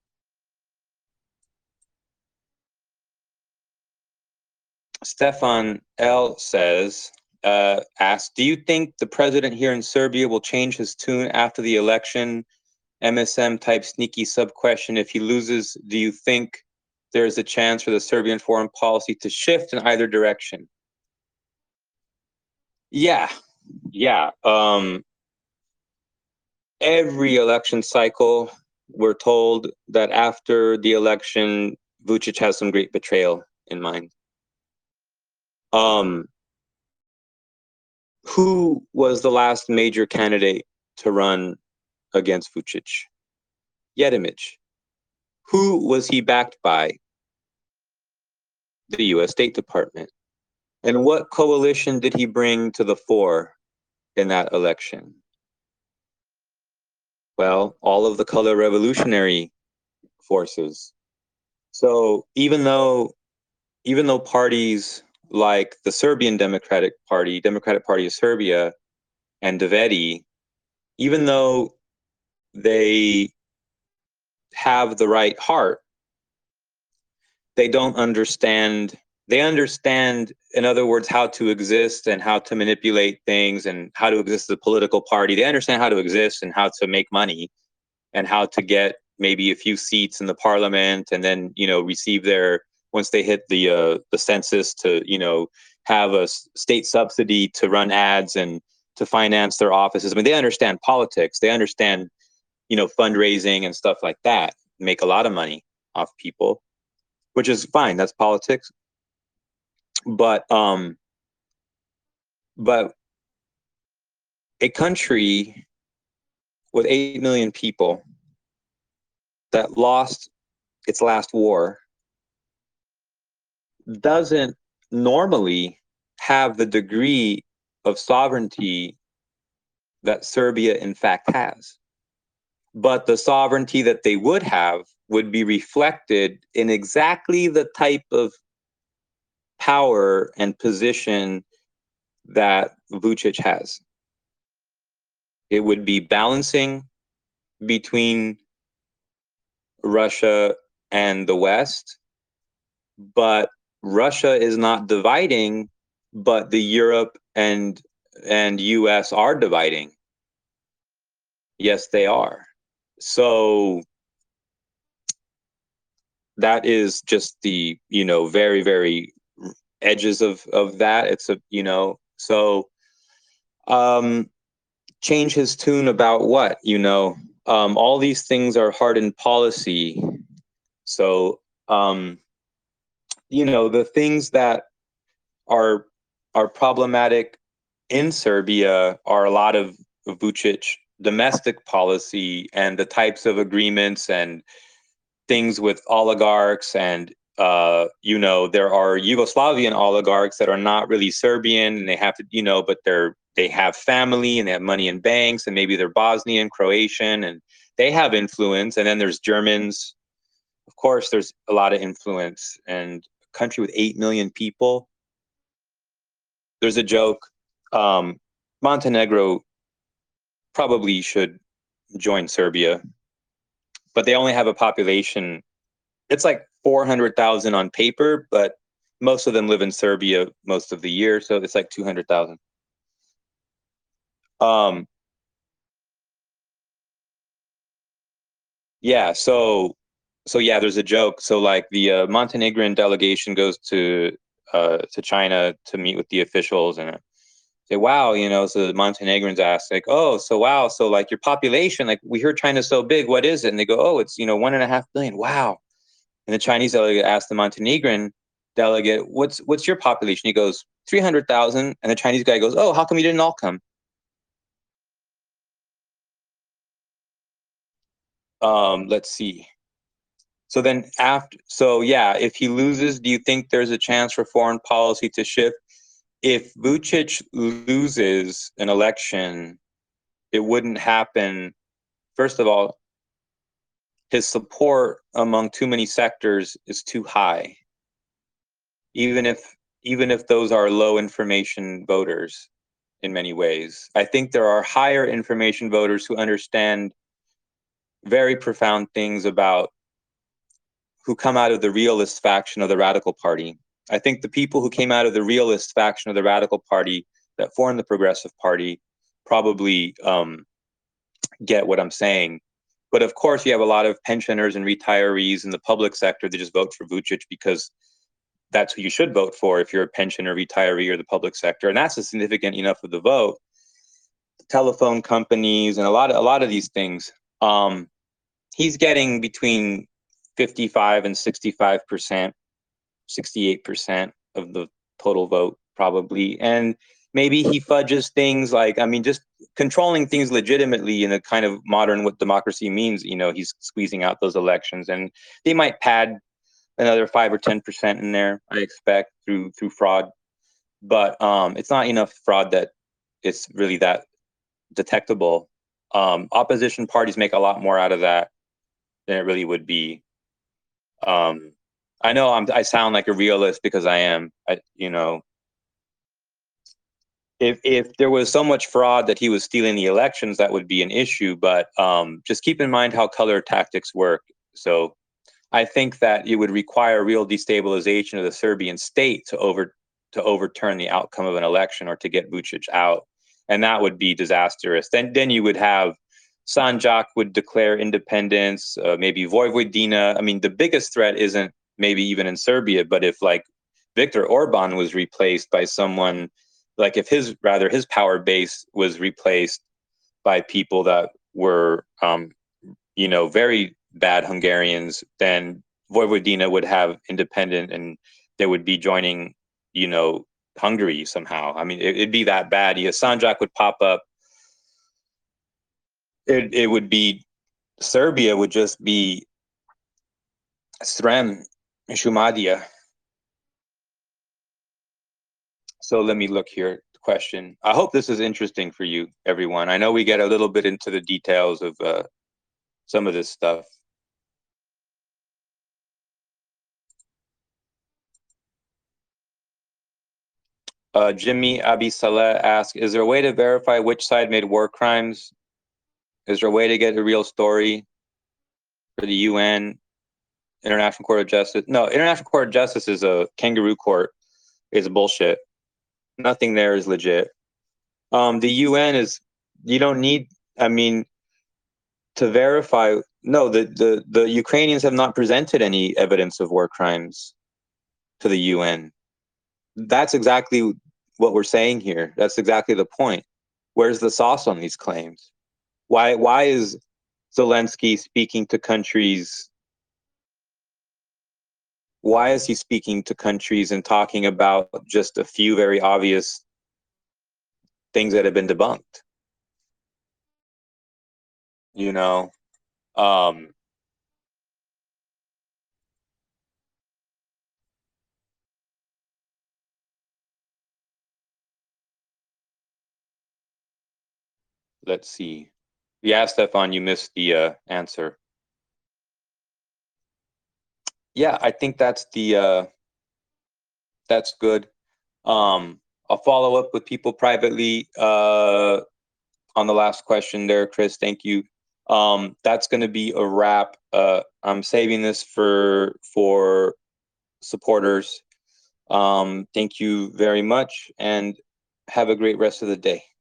Stefan L asks, do you think the president here in Serbia will change his tune after the election? MSM type sneaky sub question. If he loses, do you think there is a chance for the Serbian foreign policy to shift in either direction? Yeah. Every election cycle, we're told that after the election, Vucic has some great betrayal in mind. Who was the last major candidate to run against Vucic? Yedimic. Who was he backed by? The U.S. State Department. And what coalition did he bring to the fore in that election? Well, all of the color revolutionary forces. So even though parties like the Serbian Democratic Party of Serbia, and Dveri, even though they have the right heart, they don't understand. They understand, in other words, how to exist and how to manipulate things and how to exist as a political party. They understand how to exist and how to make money and how to get maybe a few seats in the parliament, and then receive their, once they hit the census, to have a state subsidy to run ads and to finance their offices. I mean, they understand politics. They understand, fundraising and stuff like that. Make a lot of money off people, which is fine. That's politics. But a country with 8 million people that lost its last war doesn't normally have the degree of sovereignty that Serbia in fact has. But the sovereignty that they would have would be reflected in exactly the type of power and position that Vučić has. It would be balancing between Russia and the West, but Russia is not dividing, but the Europe and US are dividing. Yes, they are. So that is just the, very, very edges of that. It's change his tune about what, all these things are hard in policy. So, the things that are problematic in Serbia are a lot of Vučić domestic policy and the types of agreements and things with oligarchs and there are Yugoslavian oligarchs that are not really Serbian and they have to, but they have family and they have money in banks and maybe they're Bosnian, Croatian, and they have influence. And then there's Germans. Of course, there's a lot of influence. And a country with 8 million people, there's a joke. Montenegro probably should join Serbia, but they only have a population. It's like 400,000 on paper, but most of them live in Serbia most of the year, so it's like 200,000. Yeah, so yeah, there's a joke. So like the Montenegrin delegation goes to China to meet with the officials and say, wow, so the Montenegrins ask like, oh, so wow, so like your population, like we heard China's so big, what is it? And they go, oh, it's 1.5 billion. Wow. And the Chinese delegate asked the Montenegrin delegate, what's your population? He goes, 300,000. And the Chinese guy goes, oh, how come you didn't all come? Let's see. So then if he loses, do you think there's a chance for foreign policy to shift? If Vučić loses an election, it wouldn't happen. First of all, his support among too many sectors is too high. Even if those are low information voters in many ways. I think there are higher information voters who understand very profound things about who come out of the realist faction of the Radical Party. I think the people who came out of the realist faction of the Radical Party that formed the Progressive Party probably get what I'm saying. But of course, you have a lot of pensioners and retirees in the public sector that just vote for Vučić because that's who you should vote for if you're a pensioner, retiree, or the public sector, and that's a significant enough of the vote. Telephone companies and a lot of these things. He's getting between 55 and 65%, 68% of the total vote probably, and maybe he fudges things like, just controlling things legitimately in a kind of modern what democracy means. He's squeezing out those elections, and they might pad another 5 or 10% in there, I expect, through fraud. But it's not enough fraud that it's really that detectable. Opposition parties make a lot more out of that than it really would be. I know I sound like a realist because I am. If there was so much fraud that he was stealing the elections, that would be an issue. But just keep in mind how color tactics work. So I think that it would require real destabilization of the Serbian state to overturn the outcome of an election or to get Vučić out, and that would be disastrous. Then you would have Sanjak would declare independence, maybe Vojvodina. The biggest threat isn't maybe even in Serbia, but if like Viktor Orban was replaced by someone like if his power base was replaced by people that were very bad Hungarians, then Vojvodina would have independent and they would be joining, Hungary somehow. I mean, it'd be that bad. Sanjak would pop up. It would be Serbia would just be Srem, Shumadia. So let me look here. Question. I hope this is interesting for you, everyone. I know we get a little bit into the details of some of this stuff. Jimmy Abisaleh asks, is there a way to verify which side made war crimes? Is there a way to get a real story for the UN, International Court of Justice? No, International Court of Justice is a kangaroo court. It's bullshit. Nothing there is legit. The UN is, you don't need, I mean, to verify. No, the Ukrainians have not presented any evidence of war crimes to the UN. That's exactly what we're saying here. That's exactly the point. Where's the sauce on these claims? Why is Zelensky speaking to countries? Why is he speaking to countries and talking about just a few very obvious things that have been debunked? You know, um, let's see. Yeah, Stefan, you missed the answer. Yeah, I think that's good. I'll follow up with people privately on the last question there, Chris. Thank you. That's going to be a wrap. I'm saving this for supporters. Thank you very much, and have a great rest of the day.